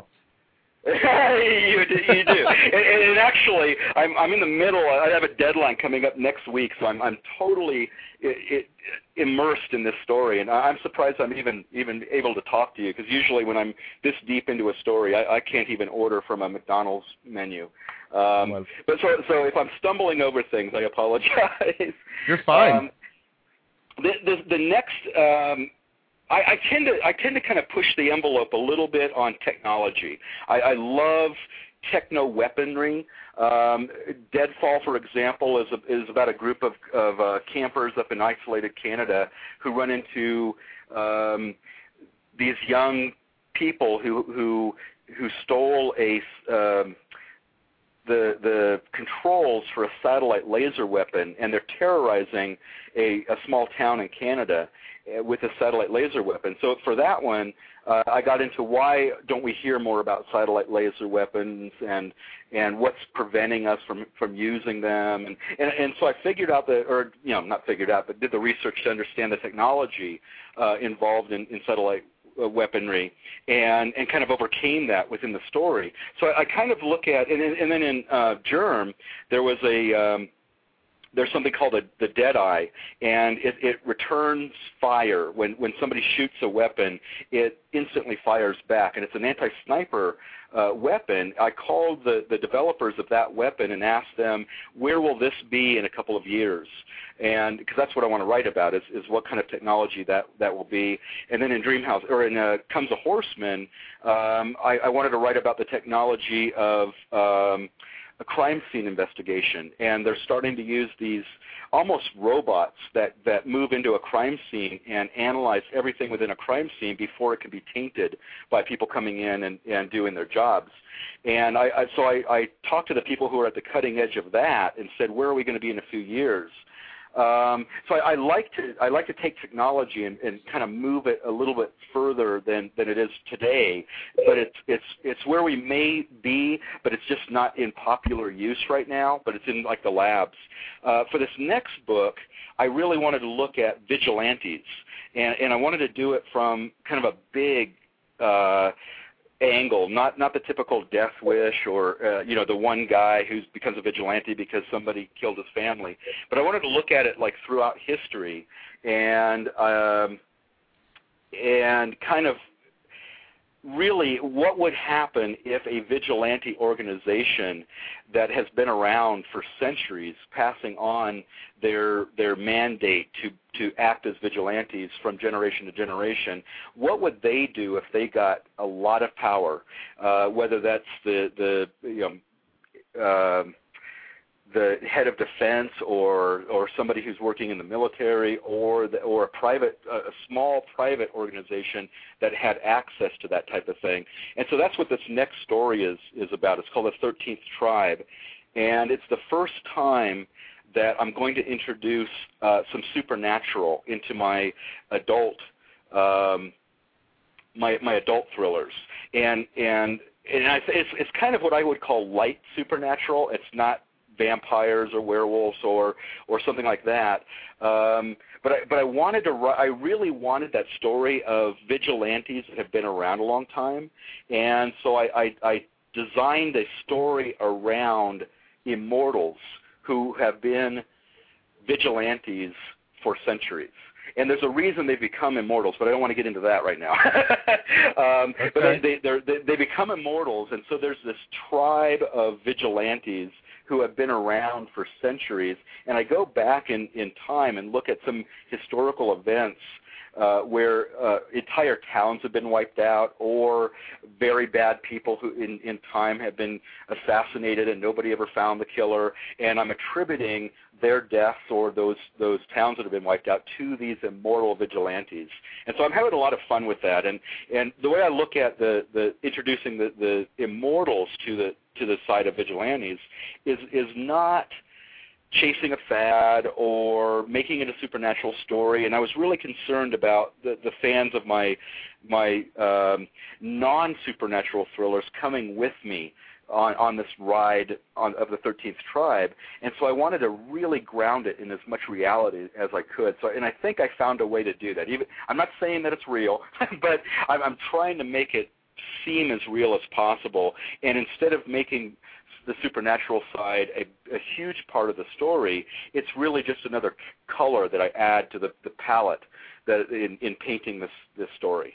you do, you do. and, and actually, I'm I'm in the middle. I have a deadline coming up next week, so I'm I'm totally it, it, immersed in this story, and I'm surprised I'm even even able to talk to you because usually when I'm this deep into a story, I, I can't even order from a McDonald's menu. Um, well, but so so if I'm stumbling over things, I apologize.
You're fine. Um,
the, the the next. Um, I, I tend to I tend to kind of push the envelope a little bit on technology. I, I love techno weaponry. Um, Deadfall, for example, is a, is about a group of, of uh, campers up in isolated Canada who run into um, these young people who who who stole a um, the the controls for a satellite laser weapon, and they're terrorizing a, a small town in Canada with a satellite laser weapon. So for that one, uh, I got into why don't we hear more about satellite laser weapons and and what's preventing us from, from using them. And, and, and so I figured out the, or, you know, not figured out, but did the research to understand the technology uh, involved in, in satellite uh, weaponry and, and kind of overcame that within the story. So I, I kind of look at, and, and then in uh, Germ, there was a, um, there's something called a, the Deadeye, and it, it returns fire. When, when somebody shoots a weapon, it instantly fires back, and it's an anti-sniper uh, weapon. I called the, the developers of that weapon and asked them, where will this be in a couple of years? And because that's what I want to write about is, is what kind of technology that, that will be. And then in Dreamhouse, or in uh, Comes a Horseman, um, I, I wanted to write about the technology of um, a crime scene investigation, and they're starting to use these almost robots that, that move into a crime scene and analyze everything within a crime scene before it can be tainted by people coming in and, and doing their jobs. And I, I, so I, I talked to the people who are at the cutting edge of that and said, where are we going to be in a few years? Um, so I, I like to I like to take technology and, and kind of move it a little bit further than, than it is today. But it's it's it's where we may be, but it's just not in popular use right now. But it's in like the labs. Uh, for this next book, I really wanted to look at vigilantes, and, and I wanted to do it from kind of a big uh, angle, not not the typical Death Wish or uh, you know, the one guy who becomes a vigilante because somebody killed his family. But I wanted to look at it like throughout history and um, and kind of really what would happen if a vigilante organization that has been around for centuries, passing on their their mandate to, to act as vigilantes from generation to generation, what would they do if they got a lot of power, uh, whether that's the, the you know, uh, the head of defense or or somebody who's working in the military or the, or a private a small private organization that had access to that type of thing. And so that's what this next story is is about. It's called The thirteenth Tribe, and it's the first time that I'm going to introduce uh, some supernatural into my adult um, my my adult thrillers. And and and I, it's it's kind of what I would call light supernatural. It's not vampires or werewolves or or something like that. Um, but I, but I wanted to I really wanted that story of vigilantes that have been around a long time, and so I, I, I designed a story around immortals who have been vigilantes for centuries. And there's a reason they become immortals, but I don't want to get into that right now. um,
okay.
But they, they, they become immortals, and so there's this tribe of vigilantes who have been around for centuries. And I go back in, in time and look at some historical events uh, where uh, entire towns have been wiped out, or very bad people who in, in time have been assassinated and nobody ever found the killer. And I'm attributing their deaths or those those towns that have been wiped out to these immortal vigilantes. And so I'm having a lot of fun with that. And and the way I look at the, the introducing the, the immortals to the to the side of vigilantes is is not chasing a fad or making it a supernatural story. And I was really concerned about the, the fans of my my um, non-supernatural thrillers coming with me on, on this ride on, of the thirteenth Tribe. And so I wanted to really ground it in as much reality as I could. So, and I think I found a way to do that. Even I'm not saying that it's real, but I'm, I'm trying to make it seem as real as possible. And instead of making the supernatural side a, a huge part of the story, it's really just another color that I add to the, the palette that in, in painting this this story.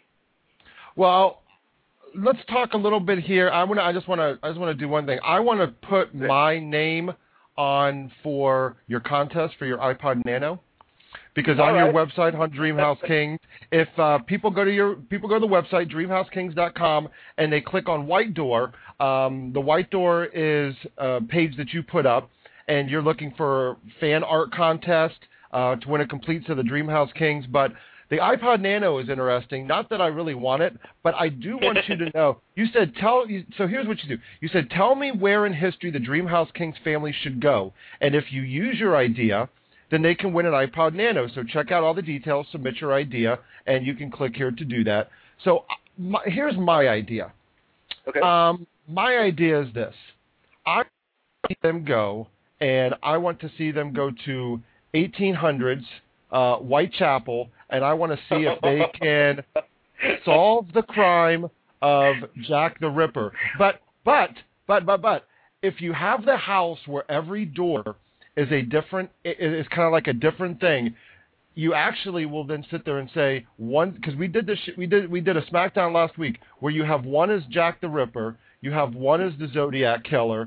Well, let's talk a little bit here. I want to. I just want to. I just want to do one thing. I want to put my name on for your contest for your iPod Nano, because
All
on
right.
your website on Dreamhouse Kings, if uh, people go to your people go to the website dreamhouse kings dot com and they click on White Door, um, the White Door is a page that you put up, and you're looking for fan art contest uh, to win a complete set of the Dreamhouse Kings, but the iPod Nano is interesting. Not that I really want it, but I do want you to know. You said tell. So here's what you do. You said tell me where in history the Dreamhouse Kings family should go, and if you use your idea, then they can win an iPod Nano. So check out all the details, submit your idea, and you can click here to do that. So my, here's my idea.
Okay.
Um, my idea is this. I want to see them go, and I want to see them go to eighteen hundreds uh, Whitechapel, and I want to see if they can solve the crime of Jack the Ripper. But, but, but, but, but, if you have the house where every door is a different, is kind of like a different thing, you actually will then sit there and say one, because we did this, we did we did a SmackDown last week where you have one as Jack the Ripper, you have one as the Zodiac Killer.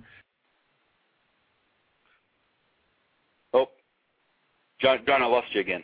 Oh, John, John, I lost you again.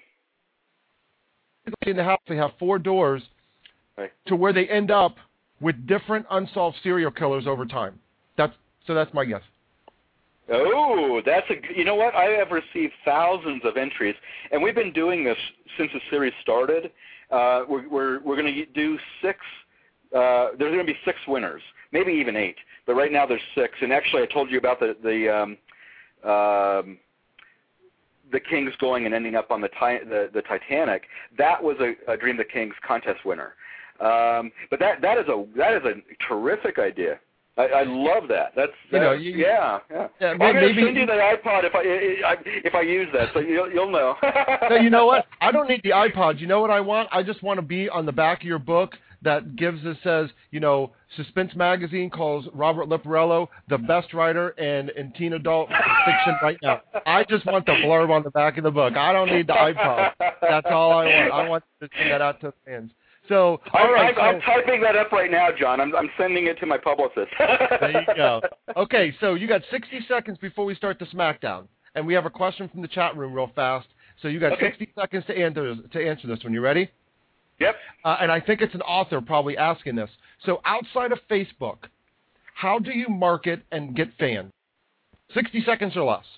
In the house, they have four doors
Right.
to where they end up with different unsolved serial killers over time. That's so. That's my guess.
Oh, that's a. You know what? I have received thousands of entries, and we've been doing this since the series started. Uh, we're we're we're going to do six. Uh, there's going to be six winners, maybe even eight, but right now there's six. And actually, I told you about the the um, um, the Kings going and ending up on the ti- the, the Titanic, that was a, a Dream the Kings contest winner. Um, but that that is a that is a terrific idea. I, I love that. That's
you know,
uh,
you,
yeah, yeah.
yeah
I'm going
maybe,
to send you the iPod if I if I use that, so you'll you'll know.
So you know what? I don't need the iPod. You know what I want? I just want to be on the back of your book that gives us says, you know, Suspense Magazine calls Robert Leporello the best writer in, in teen adult fiction right now. I just want the blurb on the back of the book. I don't need the iPod. That's all I want. I want to send that out to fans. So, all
I'm,
right,
I'm,
so,
I'm typing that up right now, John. I'm, I'm sending it to my publicist.
There you go. Okay, so you got sixty seconds before we start the SmackDown, and we have a question from the chat room real fast. So you got
okay.
sixty seconds to answer to answer this one. You ready?
Yep.
Uh, and I think it's an author probably asking this. So outside of Facebook, how do you market and get fans? sixty seconds or less.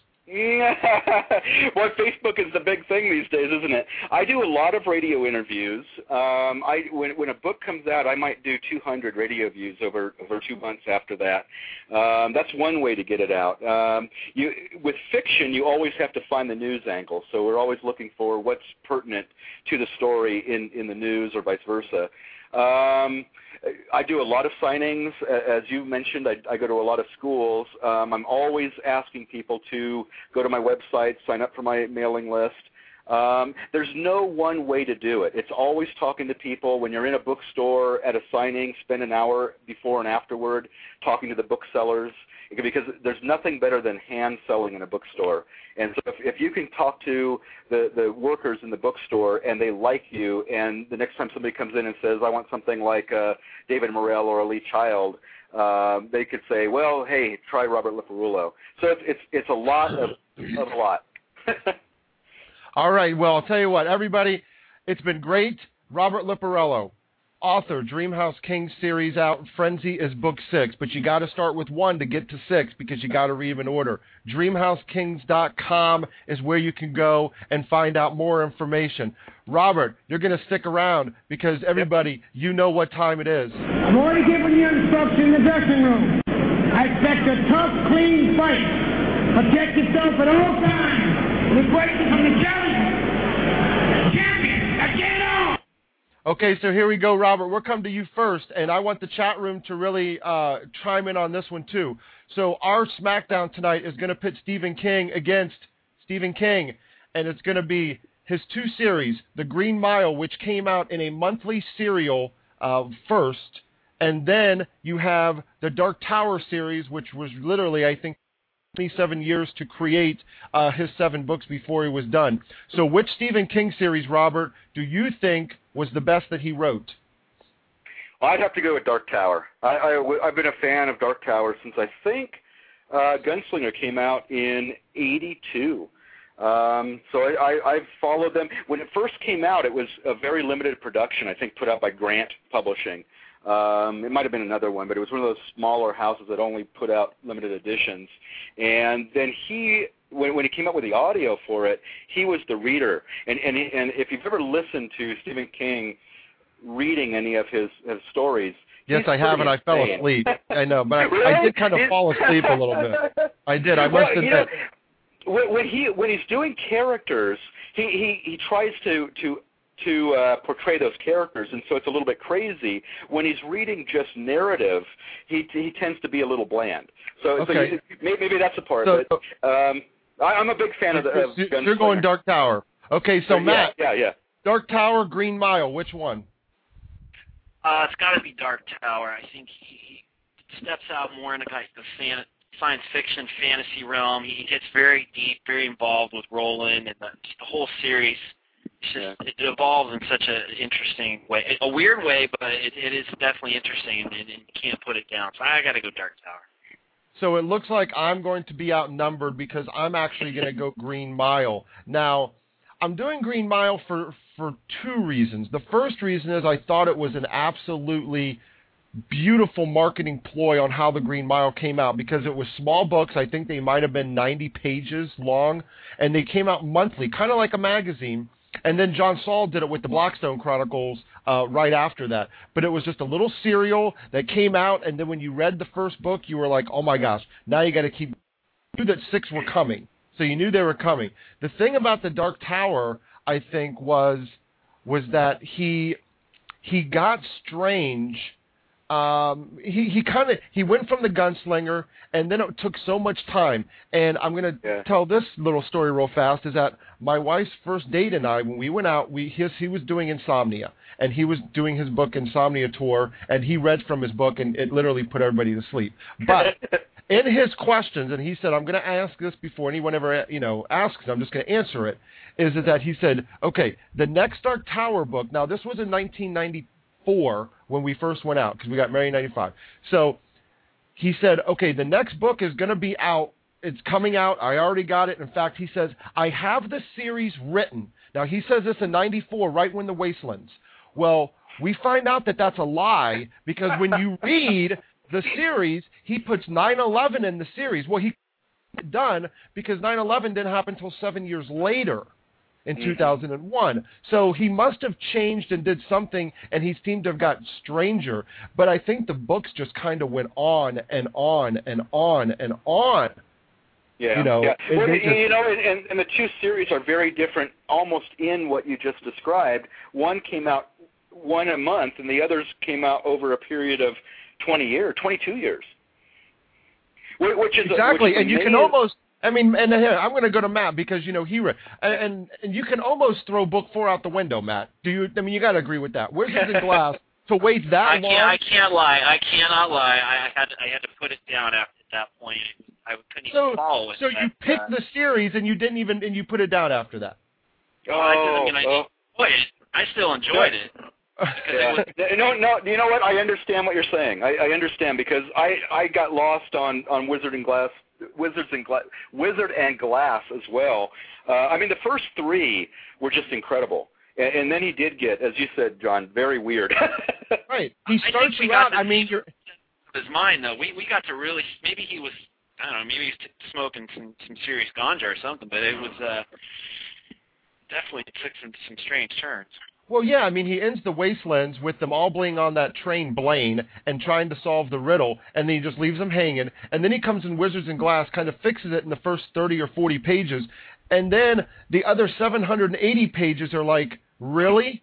Well, Facebook is the big thing these days, isn't it? I do a lot of radio interviews. Um, I when when a book comes out, I might do two hundred radio views over over two months after that. Um, that's one way to get it out. Um, you with fiction, you always have to find the news angle. So we're always looking for what's pertinent to the story in in the news or vice versa. Um, I do a lot of signings. As you mentioned, I, I go to a lot of schools. Um, I'm always asking people to go to my website, sign up for my mailing list. Um, there's no one way to do it. It's always talking to people. When you're in a bookstore at a signing, spend an hour before and afterward talking to the booksellers, because there's nothing better than hand selling in a bookstore. And so if, if you can talk to the, the workers in the bookstore and they like you, and the next time somebody comes in and says, I want something like uh, David Morrell or Lee Child, uh, they could say, well, hey, try Robert Leporello. So it's, it's, it's a lot of, of a lot.
All right, well, I'll tell you what, everybody, it's been great. Robert Leporello, author, Dreamhouse Kings series out. Frenzy is book six, but you got to start with one to get to six because you got to read them in order. dreamhouse kings dot com is where you can go and find out more information. Robert, you're going to stick around because everybody, you know what time it is.
I've already given you instruction in the dressing room. I expect a tough, clean fight. Protect yourself at all times. Request from the challenge. Champion, now get it on!
Okay, so here we go, Robert. We'll come to you first, and I want the chat room to really uh, chime in on this one, too. So our SmackDown tonight is going to pit Stephen King against Stephen King, and it's going to be his two series, The Green Mile, which came out in a monthly serial uh, first, and then you have the Dark Tower series, which was literally, I think, twenty-seven years to create uh, his seven books before he was done. So which Stephen King series, Robert, do you think was the best that he wrote?
Well, I'd have to go with Dark Tower. I, I, I've been a fan of Dark Tower since I think uh, Gunslinger came out in eighty-two. Um, so I, I, I've followed them. When it first came out, it was a very limited production, I think, put out by Grant Publishing. Um, it might have been another one, but it was one of those smaller houses that only put out limited editions. And then he, when, when he came up with the audio for it, he was the reader. And, and, he, and if you've ever listened to Stephen King reading any of his, his stories,
yes, I have, and I fell asleep. I know, but I,
really?
I did kind of fall asleep a little bit. I did. I must
well,
admit.
You know, when, when he when he's doing characters, he, he, he tries to to to uh, portray those characters, and so it's a little bit crazy. When he's reading just narrative, he he tends to be a little bland. So,
okay.
so you, maybe, maybe that's a part.
So,
but um, I, I'm a big fan of the. Of
you're, you're going Dark Tower. Okay, so
so,
Matt.
Yeah, yeah, yeah.
Dark Tower, Green Mile. Which one?
Uh, it's got to be Dark Tower. I think he, he steps out more into like the fan, science fiction, fantasy realm. He gets very deep, very involved with Roland, and the, the whole series. It's just, yeah. It evolves in such an interesting way, a weird way, but it, it is definitely interesting, and, and you can't put it down. So I got to go Dark Tower.
So it looks like I'm going to be outnumbered because I'm actually going to go Green Mile. Now, I'm doing Green Mile for, for two reasons. The first reason is I thought it was an absolutely beautiful marketing ploy on how the Green Mile came out because it was small books. I think they might have been ninety pages long, and they came out monthly, kind of like a magazine. And then John Saul did it with the Blackstone Chronicles uh, right after that. But it was just a little serial that came out, and then when you read the first book, you were like, oh, my gosh, now you got to keep – knew that six were coming. So you knew they were coming. The thing about the Dark Tower, I think, was was that he he got Strange. Um, he he kind of he went from the gunslinger, and then it took so much time. And I'm gonna
Yeah.
tell this little story real fast. Is that my wife's first date and I, when we went out, we his he was doing Insomnia, and he was doing his book Insomnia Tour, and he read from his book, and it literally put everybody to sleep. But in his questions, and he said, I'm going to ask this before anyone ever, you know, asks, I'm just going to answer it, is that he said, okay, the next Dark Tower book, now this was in nineteen ninety-four when we first went out, because we got married in ninety-five. So he said, okay, the next book is going to be out. It's coming out. I already got it. In fact, he says, I have the series written. Now, he says this in ninety-four, right when the Wastelands. Well, we find out that that's a lie, because when you read the series, he puts nine eleven in the series. Well, he done because nine eleven didn't happen until seven years later in mm-hmm. two thousand one. So he must have changed and did something, and he seemed to have got stranger. But I think the books just kind of went on and on and on and on.
Yeah,
you know,
yeah. Well,
just,
you know, and, and the two series are very different, almost in what you just described. One came out one a month, and the others came out over a period of twenty years, twenty-two years. Which is
exactly,
which is
and you can almost. I mean, and here I'm going to go to Matt because you know he read, and and you can almost throw book four out the window, Matt. Do you? I mean, you got to agree with that. Wizards and Glass to wait that
I
long.
Can't, I can't lie. I cannot lie. I had I had to put it down after that point. I couldn't
so,
even follow it.
So
that,
you picked
uh,
the series and you didn't even and you put it down after that.
Oh, I, did, I mean, I
oh.
enjoyed it. I still enjoyed it.
Yeah. No, no. You know what? I understand what you're saying. I, I understand because I, I got lost on, on Wizard and Glass, Wizards and Glass, Wizard and Glass as well. Uh, I mean, the first three were just incredible, and, and then he did get, as you said, John, very weird.
Right. He
I
starts
think we
you
got
out.
the
I mean, you're.
His mind though. We we got to really. Maybe he was. I don't know. Maybe he was t- smoking some some serious ganja or something. But it was uh, definitely took some some strange turns.
Well, yeah, I mean, he ends the Wastelands with them all being on that train, Blaine, and trying to solve the riddle, and then he just leaves them hanging, and then he comes in Wizards and Glass, kind of fixes it in the first thirty or forty pages, and then the other seven hundred eighty pages are like, really?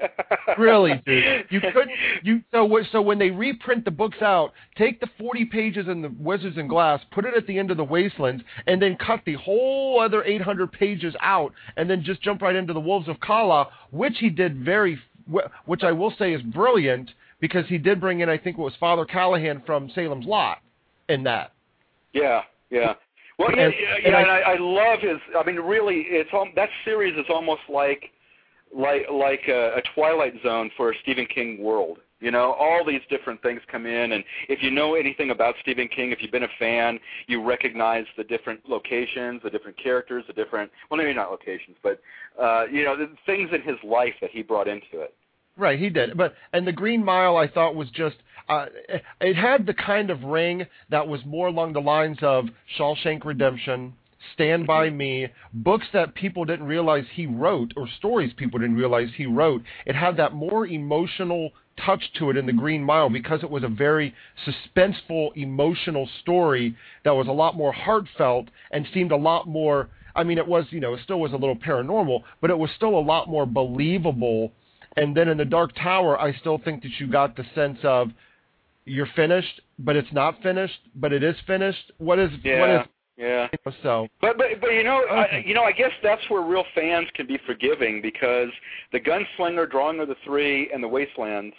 Really, dude? You couldn't, you, so, so when they reprint the books out, take the forty pages in the Wizards and Glass, put it at the end of the Wastelands, and then cut the whole other eight hundred pages out, and then just jump right into the Wolves of Kala, which he did very, which I will say is brilliant, because he did bring in, I think it was Father Callahan from Salem's Lot in that.
Yeah, yeah. Well, yeah,
And-
yeah,
and
yeah,
I-
and I, I love his, I mean, really, it's all, that series is almost like, like like a, a Twilight Zone for a Stephen King world. You know, all these different things come in, and if you know anything about Stephen King, if you've been a fan, you recognize the different locations, the different characters, the different, well, maybe not locations, but, uh, you know, the things in his life that he brought into it.
Right, he did. But and the Green Mile, I thought, was just uh, it had the kind of ring that was more along the lines of Shawshank Redemption, Stand By Me, books that people didn't realize he wrote, or stories people didn't realize he wrote. It had that more emotional touch to it in the Green Mile because it was a very suspenseful, emotional story that was a lot more heartfelt and seemed a lot more, I mean, it was, you know, it still was a little paranormal, but it was still a lot more believable. And then in the Dark Tower, I still think that you got the sense of you're finished, but it's not finished, but it is finished. What is,
Yeah.
what is,
Yeah,
so
but but but you know,
okay.
I, you know, I guess that's where real fans can be forgiving because the Gunslinger, Drawing of the Three, and the Wastelands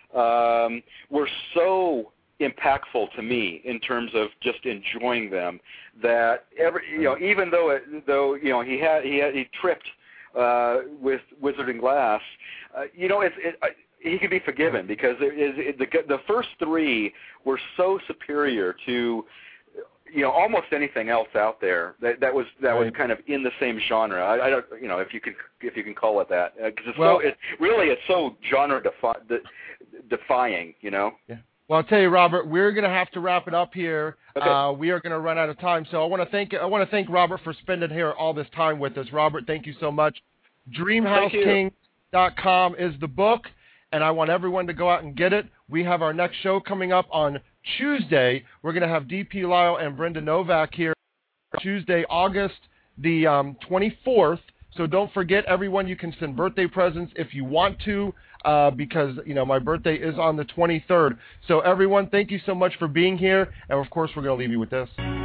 um, were so impactful to me in terms of just enjoying them that every you know even though it, though you know he had he had he tripped uh, with Wizard and Glass, uh, you know it's it, I, he can be forgiven because it, it, the the first three were so superior to. You know, almost anything else out there that that was that
right.
was kind of in the same genre. I, I don't, you know, if you can if you can call it that, because uh, it's
well,
so it really it's so genre defi- de- defying. You know.
Yeah. Well, I'll tell you, Robert, we're going to have to wrap it up here.
Okay.
Uh, we are going to run out of time, so I want to thank I want to thank Robert for spending here all this time with us. Robert, thank you so much. dream house king dot com is the book, and I want everyone to go out and get it. We have our next show coming up on Tuesday. We're going to have D P Lyle and Brenda Novak here Tuesday, August the um, twenty-fourth. So don't forget, everyone, you can send birthday presents if you want to, uh, because, you know, my birthday is on the twenty-third. So everyone, thank you so much for being here. And, of course, we're going to leave you with this.